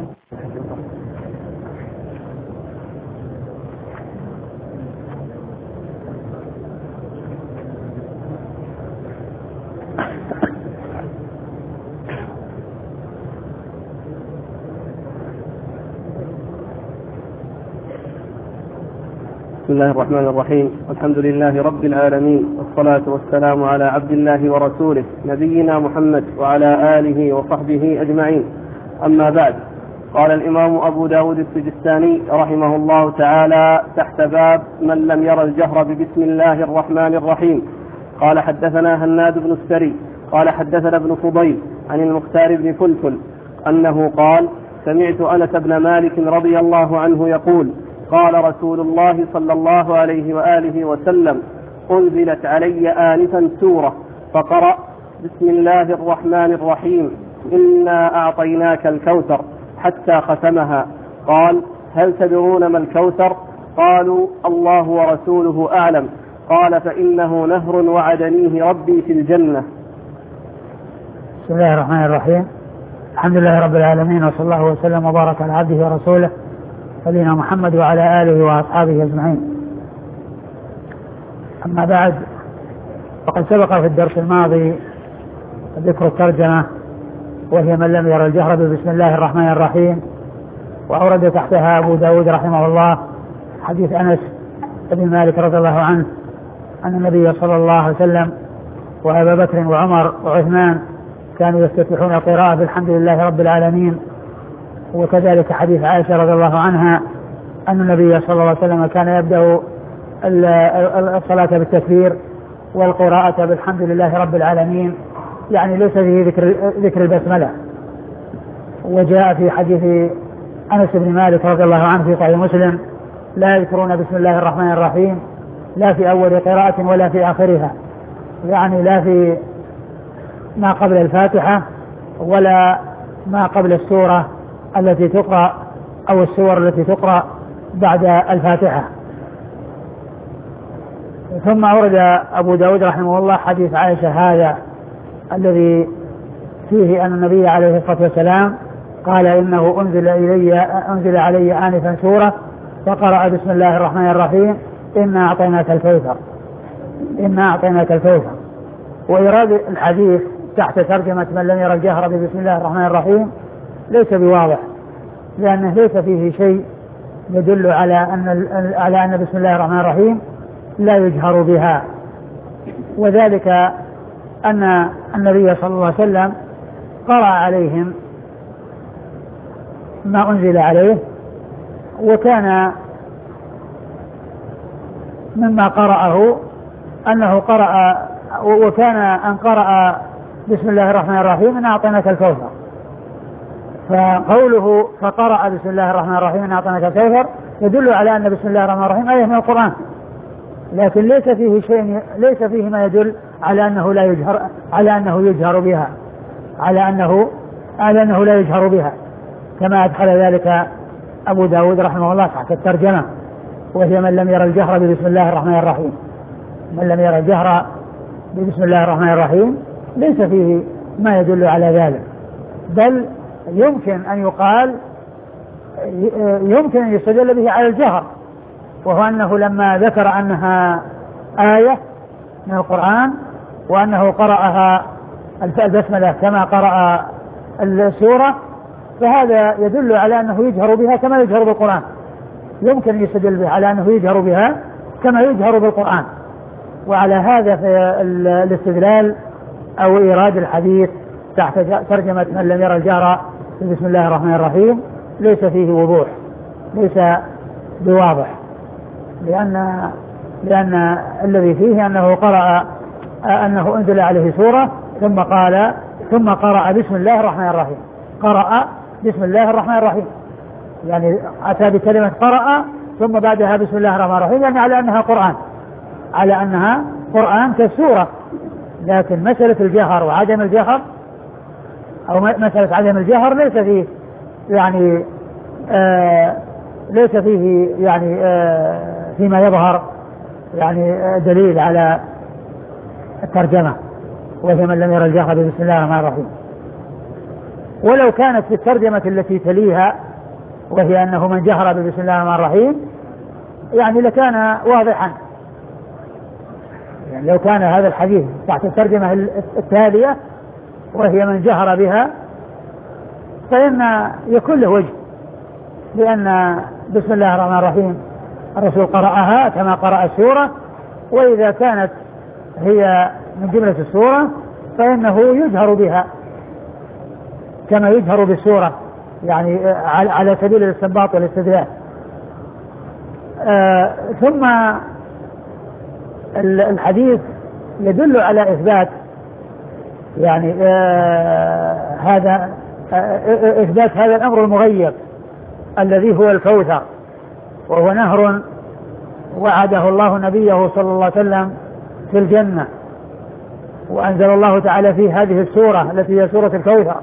بسم الله الرحمن الرحيم، والحمد لله رب العالمين، والصلاة والسلام على عبد الله ورسوله نبينا محمد وعلى آله وصحبه أجمعين. أما بعد، قال الإمام أبو داود السجستاني رحمه الله تعالى تحت باب من لم ير الجهر ببسم الله الرحمن الرحيم، قال حدثنا هناد بن السري قال حدثنا ابن فضيل عن المختار بن فلفل أنه قال سمعت أنس بن مالك رضي الله عنه يقول قال رسول الله صلى الله عليه وآله وسلم أنزلت علي آنفا سورة فقرأ بسم الله الرحمن الرحيم إنا أعطيناك الكوثر حتى ختمها. قال هل تدرون ما الكوثر؟ قالوا الله ورسوله أعلم. قال فإنه نهر وعدنيه ربي في الجنة. بسم الله الرحمن الرحيم، الحمد لله رب العالمين، وصلى الله وسلم وبارك على عبده ورسوله نبينا محمد وعلى آله وأصحابه أجمعين. أما بعد، فقد سبق في الدرس الماضي ذكر الترجمة وهي من لم ير الجهر بسم الله الرحمن الرحيم، وأورد تحتها أبو داود رحمه الله حديث أنس بن مالك رضي الله عنه أن النبي صلى الله عليه وسلم وأبا بكر وعمر وعثمان كانوا يفتتحون القراءة بالحمد لله رب العالمين. وكذلك حديث عائشة رضي الله عنها أن النبي صلى الله عليه وسلم كان يبدأ الصلاة بالتكبير والقراءة بالحمد لله رب العالمين، يعني ليس فيه ذكر, ذكر البسملة. وجاء في حديث أنس بن مالك رضي الله عنه في صحيح مسلم لا يذكرون بسم الله الرحمن الرحيم لا في أول قراءة ولا في آخرها، يعني لا في ما قبل الفاتحة ولا ما قبل السورة التي تقرأ أو السور التي تقرأ بعد الفاتحة. ثم أورد أبو داود رحمه الله حديث عائشة هذا الذي فيه أن النبي عليه الصلاة والسلام قال إنه أنزل إلي أنزل علي آنفا سورة فقرأ بسم الله الرحمن الرحيم إنا أعطيناك الكوثر إنا أعطيناك الكوثر. وإيراد الحديث تحت ترجمة من لم ير الجهر بسم الله الرحمن الرحيم ليس بواضح، لأنه ليس فيه شيء يدل على أن على أن بسم الله الرحمن الرحيم لا يجهر بها، وذلك أن النبي صلى الله عليه وسلم قرأ عليهم ما أنزل عليه، وكان مما قرأه أنه قرأ وكان أن قرأ بسم الله الرحمن الرحيم إنا أعطيناك الكوثر، فقوله فقرأ بسم الله الرحمن الرحيم إنا أعطيناك الكوثر يدل على أن بسم الله الرحمن الرحيم آية من القرآن، لكن ليس فيه شيء ليس فيه ما يدل على أنه لا يجهر على أنه يجهر بها على أنه على أنه لا يجهر بها كما أدخل ذلك أبو داود رحمه الله تحت الترجمة، وهي من لم يرى الجهر ببسم الله الرحمن الرحيم. من لم يرى الجهر ببسم الله الرحمن الرحيم ليس فيه ما يدل على ذلك، بل يمكن أن يقال يمكن أن يستدل به على الجهر، وهو أنه لما ذكر أنها آية من القرآن وأنه قرأها البسملة كما قرأ السورة، فهذا يدل على أنه يجهر بها كما يجهر بالقرآن. يمكن أن يستدل به على أنه يجهر بها كما يجهر بالقرآن. وعلى هذا في الاستدلال أو إيراد الحديث تحت ترجمة من لم يرى الجهر بسم الله الرحمن الرحيم ليس فيه وضوح، ليس بواضح، لأن لأن الذي فيه أنه قرأ أنه أنزل عليه سورة ثم قال ثم قرأ بسم الله الرحمن الرحيم، قرأ بسم الله الرحمن الرحيم، يعني أتى بكلمة قرأ ثم بعدها بسم الله الرحمن الرحيم، يعني على أنها قرآن على أنها قرآن كالسورة. لكن مسألة الجهر وعدم الجهر أو مسألة عدم الجهر ليس فيه يعني آه ليس فيه يعني آه فيما يظهر يعني آه دليل على الترجمة، وهي من لم يرى الجهر بسم الله الرحمن الرحيم. ولو كانت في الترجمة التي تليها وهي أنه من جهر بسم الله الرحمن الرحيم يعني لكان واضحا، يعني لو كان هذا الحديث تحت الترجمة التالية وهي من جهر بها فإن يكون له وجه، لأن بسم الله الرحمن الرحيم الرسول قرأها كما قرأ السورة، وإذا كانت هي من جملة السورة فإنه يجهر بها كما يجهر بالسورة، يعني على سبيل الاستنباط والاستدلال. آه ثم الحديث يدل على إثبات يعني آه هذا آه إثبات هذا الأمر المغيب الذي هو الكوثر، وهو نهر وعده الله نبيه صلى الله عليه وسلم في الجنة، وأنزل الله تعالى في هذه السورة التي هي سورة الكوثر.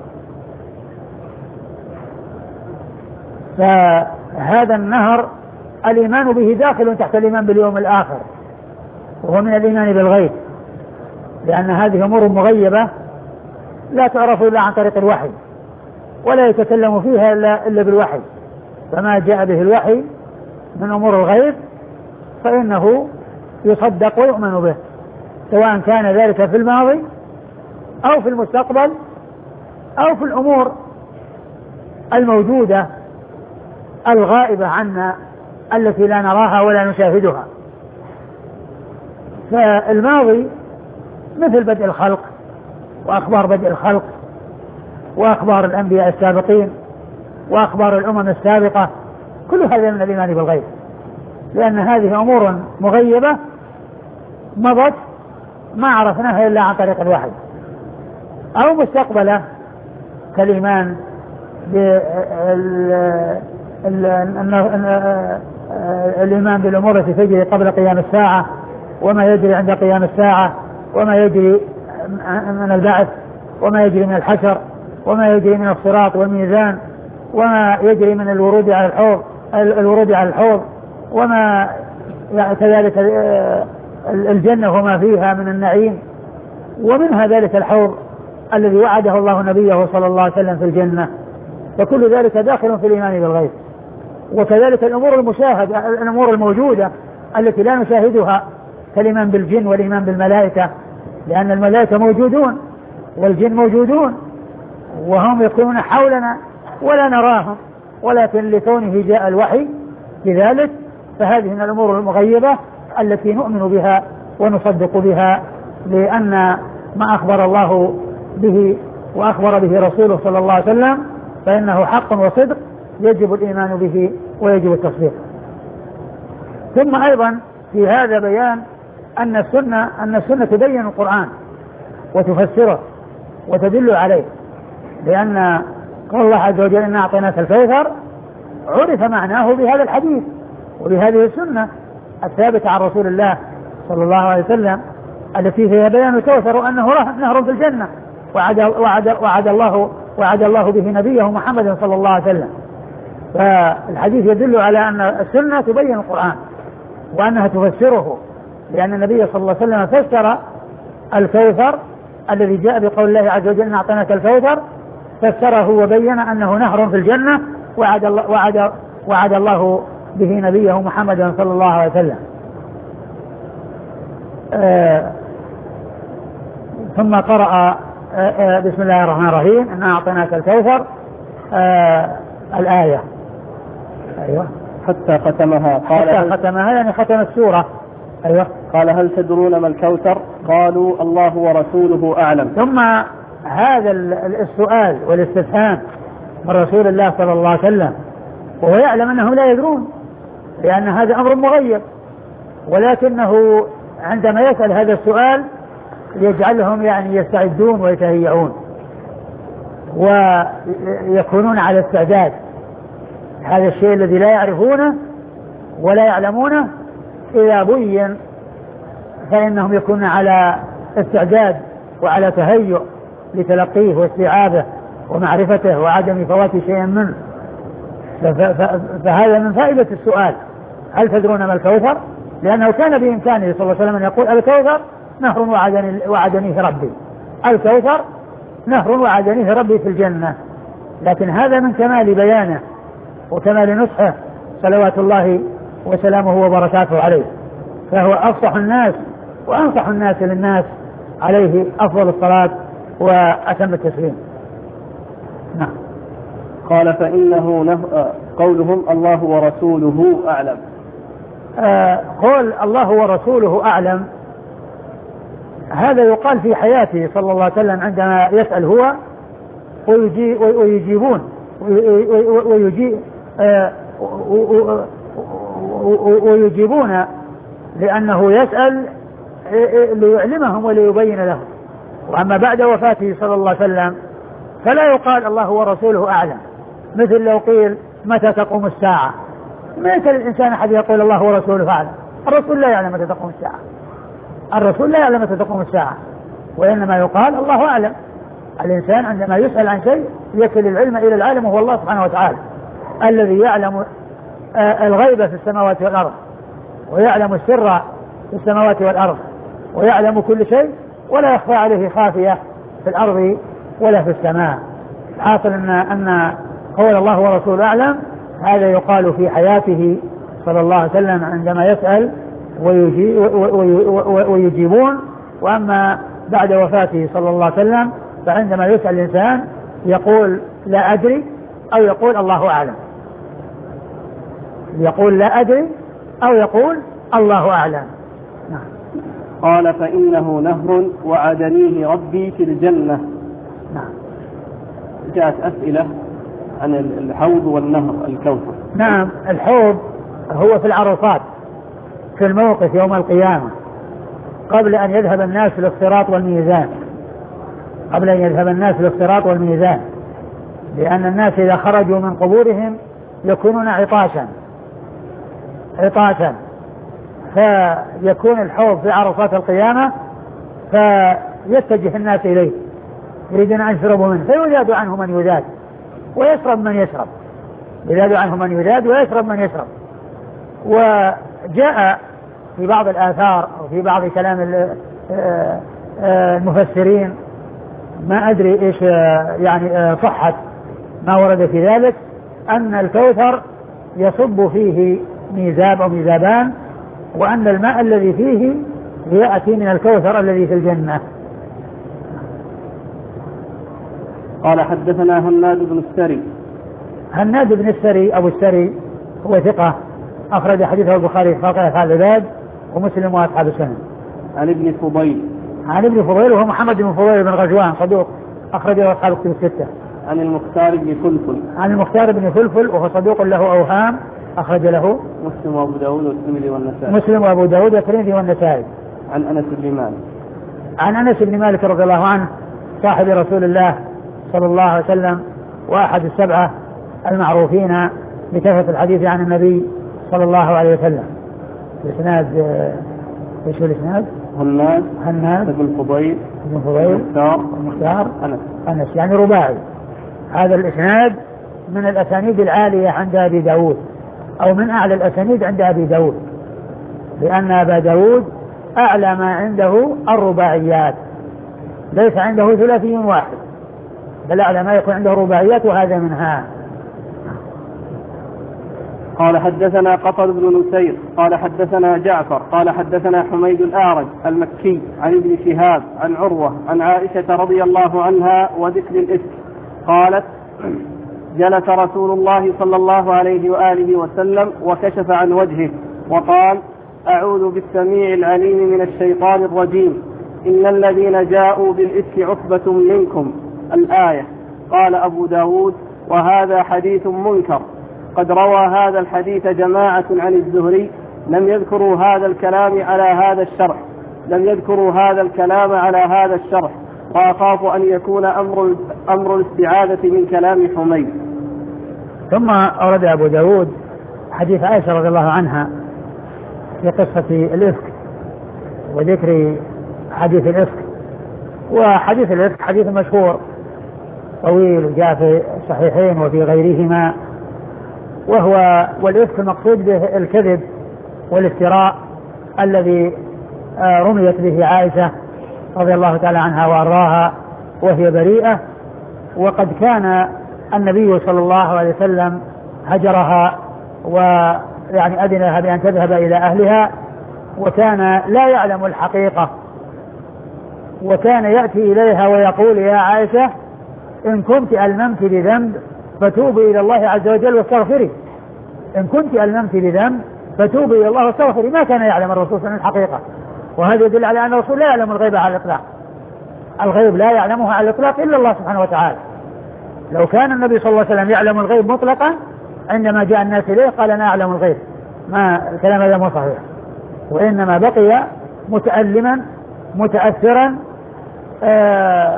فهذا النهر الإيمان به داخل تحت الإيمان باليوم الآخر، وهو من الإيمان بالغيب، لأن هذه أمور مغيبة لا تعرف إلا عن طريق الوحي، ولا يتكلم فيها إلا, إلا بالوحي. فما جاء به الوحي من أمور الغيب فإنه يصدق ويؤمن به، سواء كان ذلك في الماضي أو في المستقبل أو في الأمور الموجودة الغائبة عنا التي لا نراها ولا نشاهدها. فالماضي مثل بدء الخلق وأخبار بدء الخلق وأخبار الأنبياء السابقين وأخبار الأمم السابقة، كل هذا من الإيمان بالغيب، لأن هذه أمور مغيبة مضت ما عرفناها إلا عن طريق الوحي، أو مستقبلة كالإيمان بالإيمان بالأمور التي تجري قبل قيام الساعة وما يجري عند قيام الساعة وما يجري من البعث وما يجري من الحشر وما يجري من الصراط والميزان وما يجري من الورود على الحوض الورود على الحوض وما كذلك الجنة وما فيها من النعيم، ومنها ذلك الحوض الذي وعده الله نبيه صلى الله عليه وسلم في الجنة. فكل ذلك داخل في الإيمان بالغيب. وكذلك الأمور المشاهدة الأمور الموجودة التي لا نشاهدها كالإيمان بالجن والإيمان بالملائكة، لأن الملائكة موجودون والجن موجودون وهم يكونون حولنا ولا نراهم، ولكن لكونه جاء الوحي بذلك فهذه من الأمور المغيبة التي نؤمن بها ونصدق بها، لأن ما أخبر الله به وأخبر به رسوله صلى الله عليه وسلم فإنه حق وصدق يجب الإيمان به ويجب التصديق. ثم أيضا في هذا بيان أن السنة أن السنة تبين القرآن وتفسره وتدل عليه، لأن قال الله عز وجل إنا أعطيناك الكوثر عرف معناه بهذا الحديث وبهذه السنة الثابتة عن رسول الله صلى الله عليه وسلم التي فيها بيان الكوثر وأنه نهر في الجنة، وعد, وعد, وعد, الله وعد الله به نبيه محمد صلى الله عليه وسلم. فالحديث يدل على أن السنة تبين القرآن وأنها تفسره، لأن النبي صلى الله عليه وسلم فسر الكوثر الذي جاء بقول الله عز وجل إنا أعطيناك الكوثر، فسره وبين أنه نهر في الجنة وعد الله, وعد وعد الله به نبيه محمد صلى الله عليه وسلم. آه ثم قرأ آه آه بسم الله الرحمن الرحيم إنا أعطيناك الكوثر آه الآية. أيوة حتى ختمها. قال حتى ختمها يعني ختم السورة. أيوة. قال هل تدرون ما الكوثر؟ قالوا الله ورسوله أعلم. ثم هذا السؤال والاستفهام من رسول الله صلى الله عليه وسلم وهو يعلم أنهم لا يدرون، لأن هذا أمر مغيب، ولكنه عندما يسأل هذا السؤال يجعلهم يعني يستعدون ويتهيئون ويكونون على استعداد. هذا الشيء الذي لا يعرفونه ولا يعلمونه إذا بين فإنهم يكونون على استعداد وعلى تهيؤ لتلقيه واستيعابه ومعرفته وعدم فوات شيء منه. فهذا من فائدة السؤال هل تدرون ما الكوثر؟ لأنه كان بإمكانه صلى الله عليه وسلم أن يقول الكوثر نهر وعدني وعدنيه ربي، الكوثر نهر وعدنيه ربي في الجنة، لكن هذا من كمال بيانه وكمال نصحه صلوات الله وسلامه وبركاته عليه، فهو أفصح الناس وأنصح الناس للناس، عليه أفضل الصلاة وأتم التسليم. نعم. قال فإنه نه... قولهم الله ورسوله أعلم. آه قول الله ورسوله أعلم هذا يقال في حياته صلى الله عليه وسلم عندما يسأل هو ويجي ويجيبون ويجي آه ويجيبون لأنه يسأل ليعلمهم وليبين لهم. وأما بعد وفاته صلى الله عليه وسلم فلا يقال الله ورسوله أعلم، مثل لو قيل متى تقوم الساعة، ما يسأل الإنسان أحد يقول الله ورسوله أعلم، الرسول لا يعلم متى تقوم الساعة، الرسول لا يعلم متى تقوم الساعة، وإنما يقال الله أعلم. الإنسان عندما يسأل عن شيء يكل العلم إلى العالم وهو الله سبحانه وتعالى الذي يعلم الغيب في السماوات والأرض ويعلم السر في السماوات والأرض ويعلم كل شيء ولا يخفى عليه خافية في الأرض ولا في السماء. الحاصل أن أن قول الله ورسوله أعلم هذا يقال في حياته صلى الله عليه وسلم عندما يسأل ويجيبون، وأما بعد وفاته صلى الله عليه وسلم فعندما يسأل الإنسان يقول لا أدري أو يقول الله أعلم، يقول لا أدري أو يقول الله أعلم. نعم. قال فإنه نهر وعدنيه ربي في الجنة. نعم. جاءت أسئلة عن الحوض والنهر الكوثر. نعم. الحوض هو في العرصات في الموقف يوم القيامة قبل أن يذهب الناس للصراط والميزان، قبل أن يذهب الناس للصراط والميزان، لأن الناس إذا خرجوا من قبورهم يكونون عطاشا عطاشا فيكون الحوض في عرصات القيامة فيتجه الناس إليه يريدون أن يشربوا منه فيذاد عنه من يذاد ويشرب من يشرب، يذاد عنه من يذاد ويشرب من يشرب. وجاء في بعض الآثار أو في بعض كلام المفسرين ما أدري إيش يعني صحة ما ورد في ذلك أن الكوثر يصب فيه ميزاب أو ميزابان، وأن الماء الذي فيه يأتي من الكوثر الذي في الجنة. قال حدثنا هناد بن السري. هناد بن السري أبو السري هو ثقة أخرج حديثه البخاري في خلق أفعال العباد ومسلم وأصحاب السنن. عن ابن فضيل. عن ابن فضيل وهو محمد بن فضيل بن غزوان صدوق أخرجه أصحاب الكتب الستة. عن المختار بن فلفل. عن المختار بن فلفل وهو صدوق له أوهام أخرج له مسلم وأبو داود والترمذي والنسائي. مسلم وأبو داود والترمذي والنسائي. عن أنس بن مالك. عن أنس بن مالك رضي الله عنه صاحب رسول الله صلى الله عليه وسلم وأحد السبعة المعروفين بكثرة الحديث عن النبي صلى الله عليه وسلم، بإسناد ايش هو الاسناد؟ هناد هناد بن فضيل بن فضيل المختار المختار أنس أنس يعني رباعي. هذا الاسناد من الاسانيد العالية عند ابي داود، او من اعلى الاسانيد عند ابي داود، لان ابا داود اعلى ما عنده الرباعيات، ليس عنده ثلاثي واحد، بل اعلى ما يكون عنده رباعيات، وهذا منها. قال حدثنا قطر بن نسير قال حدثنا جعفر قال حدثنا حميد الأعرج المكي عن ابن شهاب عن عروة عن عائشة رضي الله عنها وذكر الإفك قالت جلس رسول الله صلى الله عليه وآله وسلم وكشف عن وجهه وقال أعوذ بالسميع العليم من الشيطان الرجيم إن الذين جاءوا بالإفك عصبة منكم الآية. قال أبو داود وهذا حديث منكر، قد روى هذا الحديث جماعة عن الزهري لم يذكروا هذا الكلام على هذا الشرح لم يذكروا هذا الكلام على هذا الشرح وأخاف أن يكون أمر, أمر الاستعاذة من كلام حميد. ثم أورد أبو داود حديث عائشة رضي الله عنها في قصة الإفك وذكر حديث الإفك. وحديث الإفك حديث مشهور طويل وجاء في الصحيحين وفي غيرهما، وهو والإفك المقصود به الكذب والافتراء الذي رميت به عائشة رضي الله تعالى عنها وأرضاها وهي بريئة، وقد كان النبي صلى الله عليه وسلم هجرها ويعني أذن لها بأن تذهب إلى أهلها، وكان لا يعلم الحقيقة، وكان يأتي إليها ويقول يا عائشة إن كنت ألممت بذنب فتوبي إلى الله عز وجل واستغفري، إن كنت ألممت بذنب فتوبي إلى الله واستغفري. ما كان يعلم الرسول عن الحقيقة، وهذا يدل على أن الرسول لا يعلم الغيب على الإطلاق، الغيب لا يعلمها على الإطلاق إلا الله سبحانه وتعالى. لو كان النبي صلى الله عليه وسلم يعلم الغيب مطلقا عندما جاء الناس إليه قال أنا أعلم الغيب، ما الكلام هذا مو صحيح، وإنما بقي متألما متأثرا آه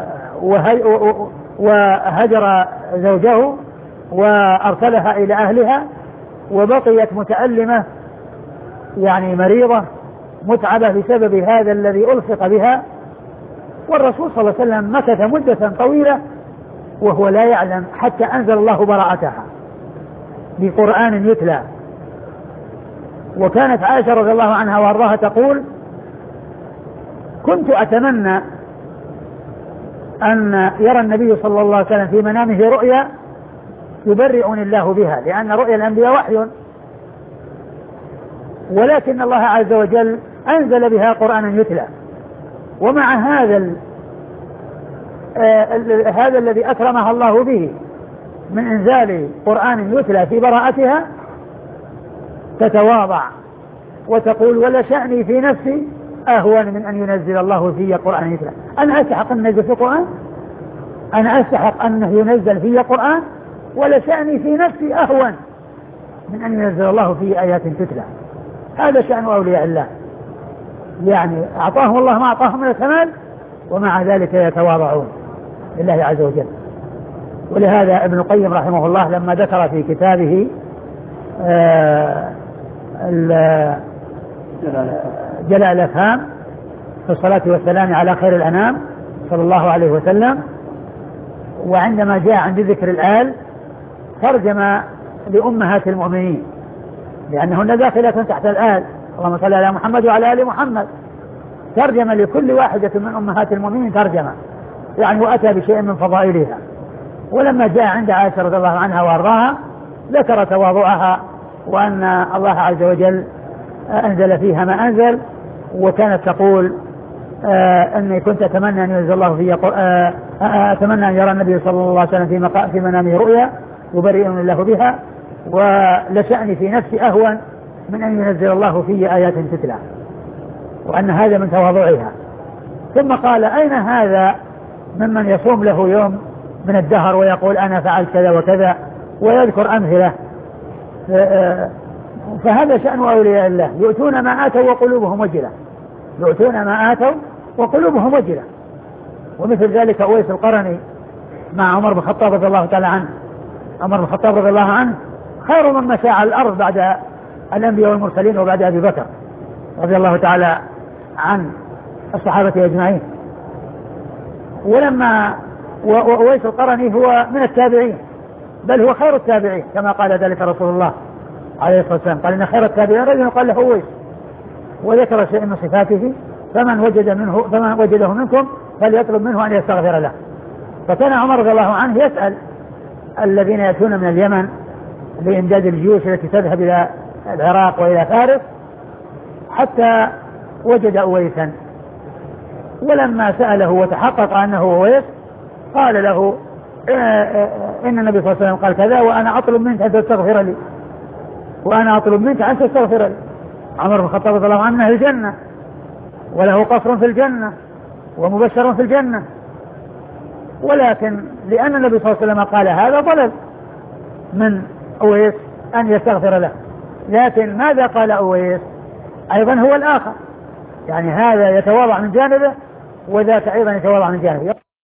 وهجر زوجه وأرسلها إلى أهلها، وبقيت متألمة يعني مريضة متعبة بسبب هذا الذي ألصق بها، والرسول صلى الله عليه وسلم مكث مدة طويلة وهو لا يعلم حتى أنزل الله براءتها بقرآن يتلى. وكانت عائشة رضي الله عنها وارضاها تقول كنت أتمنى أن يرى النبي صلى الله عليه وسلم في منامه رؤيا يبرئني الله بها، لأن رؤيا الأنبياء وحي، ولكن الله عز وجل أنزل بها قرآنا يتلى. ومع هذا آه هذا الذي أكرمها الله به من إنزال قرآن يتلى في براءتها تتواضع وتقول ولا شأني في نفسي أهون من أن ينزل الله في قرآن يتلى. أنا أستحق أن ينزل في القرآن، أنا أستحق أنه ينزل في قرآن، ولا شأني في نفسي أهون من أن ينزل الله في آيات تتلى. هذا شأن أولياء الله، يعني أعطاهم الله ما أعطاهم من الكمال ومع ذلك يتواضعون لله عز وجل. ولهذا ابن القيم رحمه الله لما ذكر في كتابه آه جلاء الأفهام في الصلاة والسلام على خير الأنام صلى الله عليه وسلم، وعندما جاء عند ذكر الآل ترجم لأمهات المؤمنين لأنهن داخلة تحت الآل، اللهم صل على محمد وعلى آل محمد، ترجم لكل واحدة من أمهات المؤمنين ترجمة، يعني وأتى بشيء من فضائلها. ولما جاء عند عائشة رضي الله عنها وارضاها ذكر تواضعها وأن الله عز وجل أنزل فيها ما أنزل، وكانت تقول آه أني كنت أتمنى أن ينزل الله في آه آه أتمنى أن يرى النبي صلى الله عليه وسلم في, مقا... في منامه رؤيا يبرئني الله بها، ولشأني في نفسي أهون من أن ينزل الله في آيات تتلى، وأن هذا من تواضعها. ثم قال أين هذا ممن يصوم له يوم من الدهر ويقول أنا فعلت كذا وكذا ويذكر أمثلة؟ فهذا شأن أولياء الله، يؤتون ما آتوا وقلوبهم وجلة، يؤتون ما آتوا وقلوبهم وجلة. ومثل ذلك أويس القرني مع عمر بن الخطاب رضي الله تعالى عنه، عمر بن الخطاب رضي الله عنه خير من مشى على الأرض بعد الأنبياء والمرسلين وبعد أبي بكر رضي الله تعالى عن الصحابة أجمعين. ولما وأويس القرني هو من التابعين، بل هو خير التابعين كما قال ذلك رسول الله عليه الصلاة والسلام، قال إن خير التابعين رجل قال له أويس، وذكر شيء من صفاته، فمن وجد منه فمن وجده منكم فليطلب منه أن يستغفر له. فكان عمر رضي الله عنه يسأل الذين يأتون من اليمن لإمداد الجيوش التي تذهب إلى العراق وإلى فارس حتى وجد أويسا، ولما سأله وتحقق أنه أويس قال له إن النبي صلى الله عليه وسلم قال كذا وأنا أطلب منك أن تستغفر لي، وأنا أطلب منك أن تستغفر لي. عمر بن الخطاب رضي الله عنه الجنة وله قصر في الجنة ومبشر في الجنة، ولكن لأن النبي صلى الله عليه وسلم قال هذا طلب من أويس أن يستغفر له، لكن ماذا قال أويس؟ أيضا هو الآخر، يعني هذا يتواضع من جانبه وذاك أيضا يتواضع من جانبه.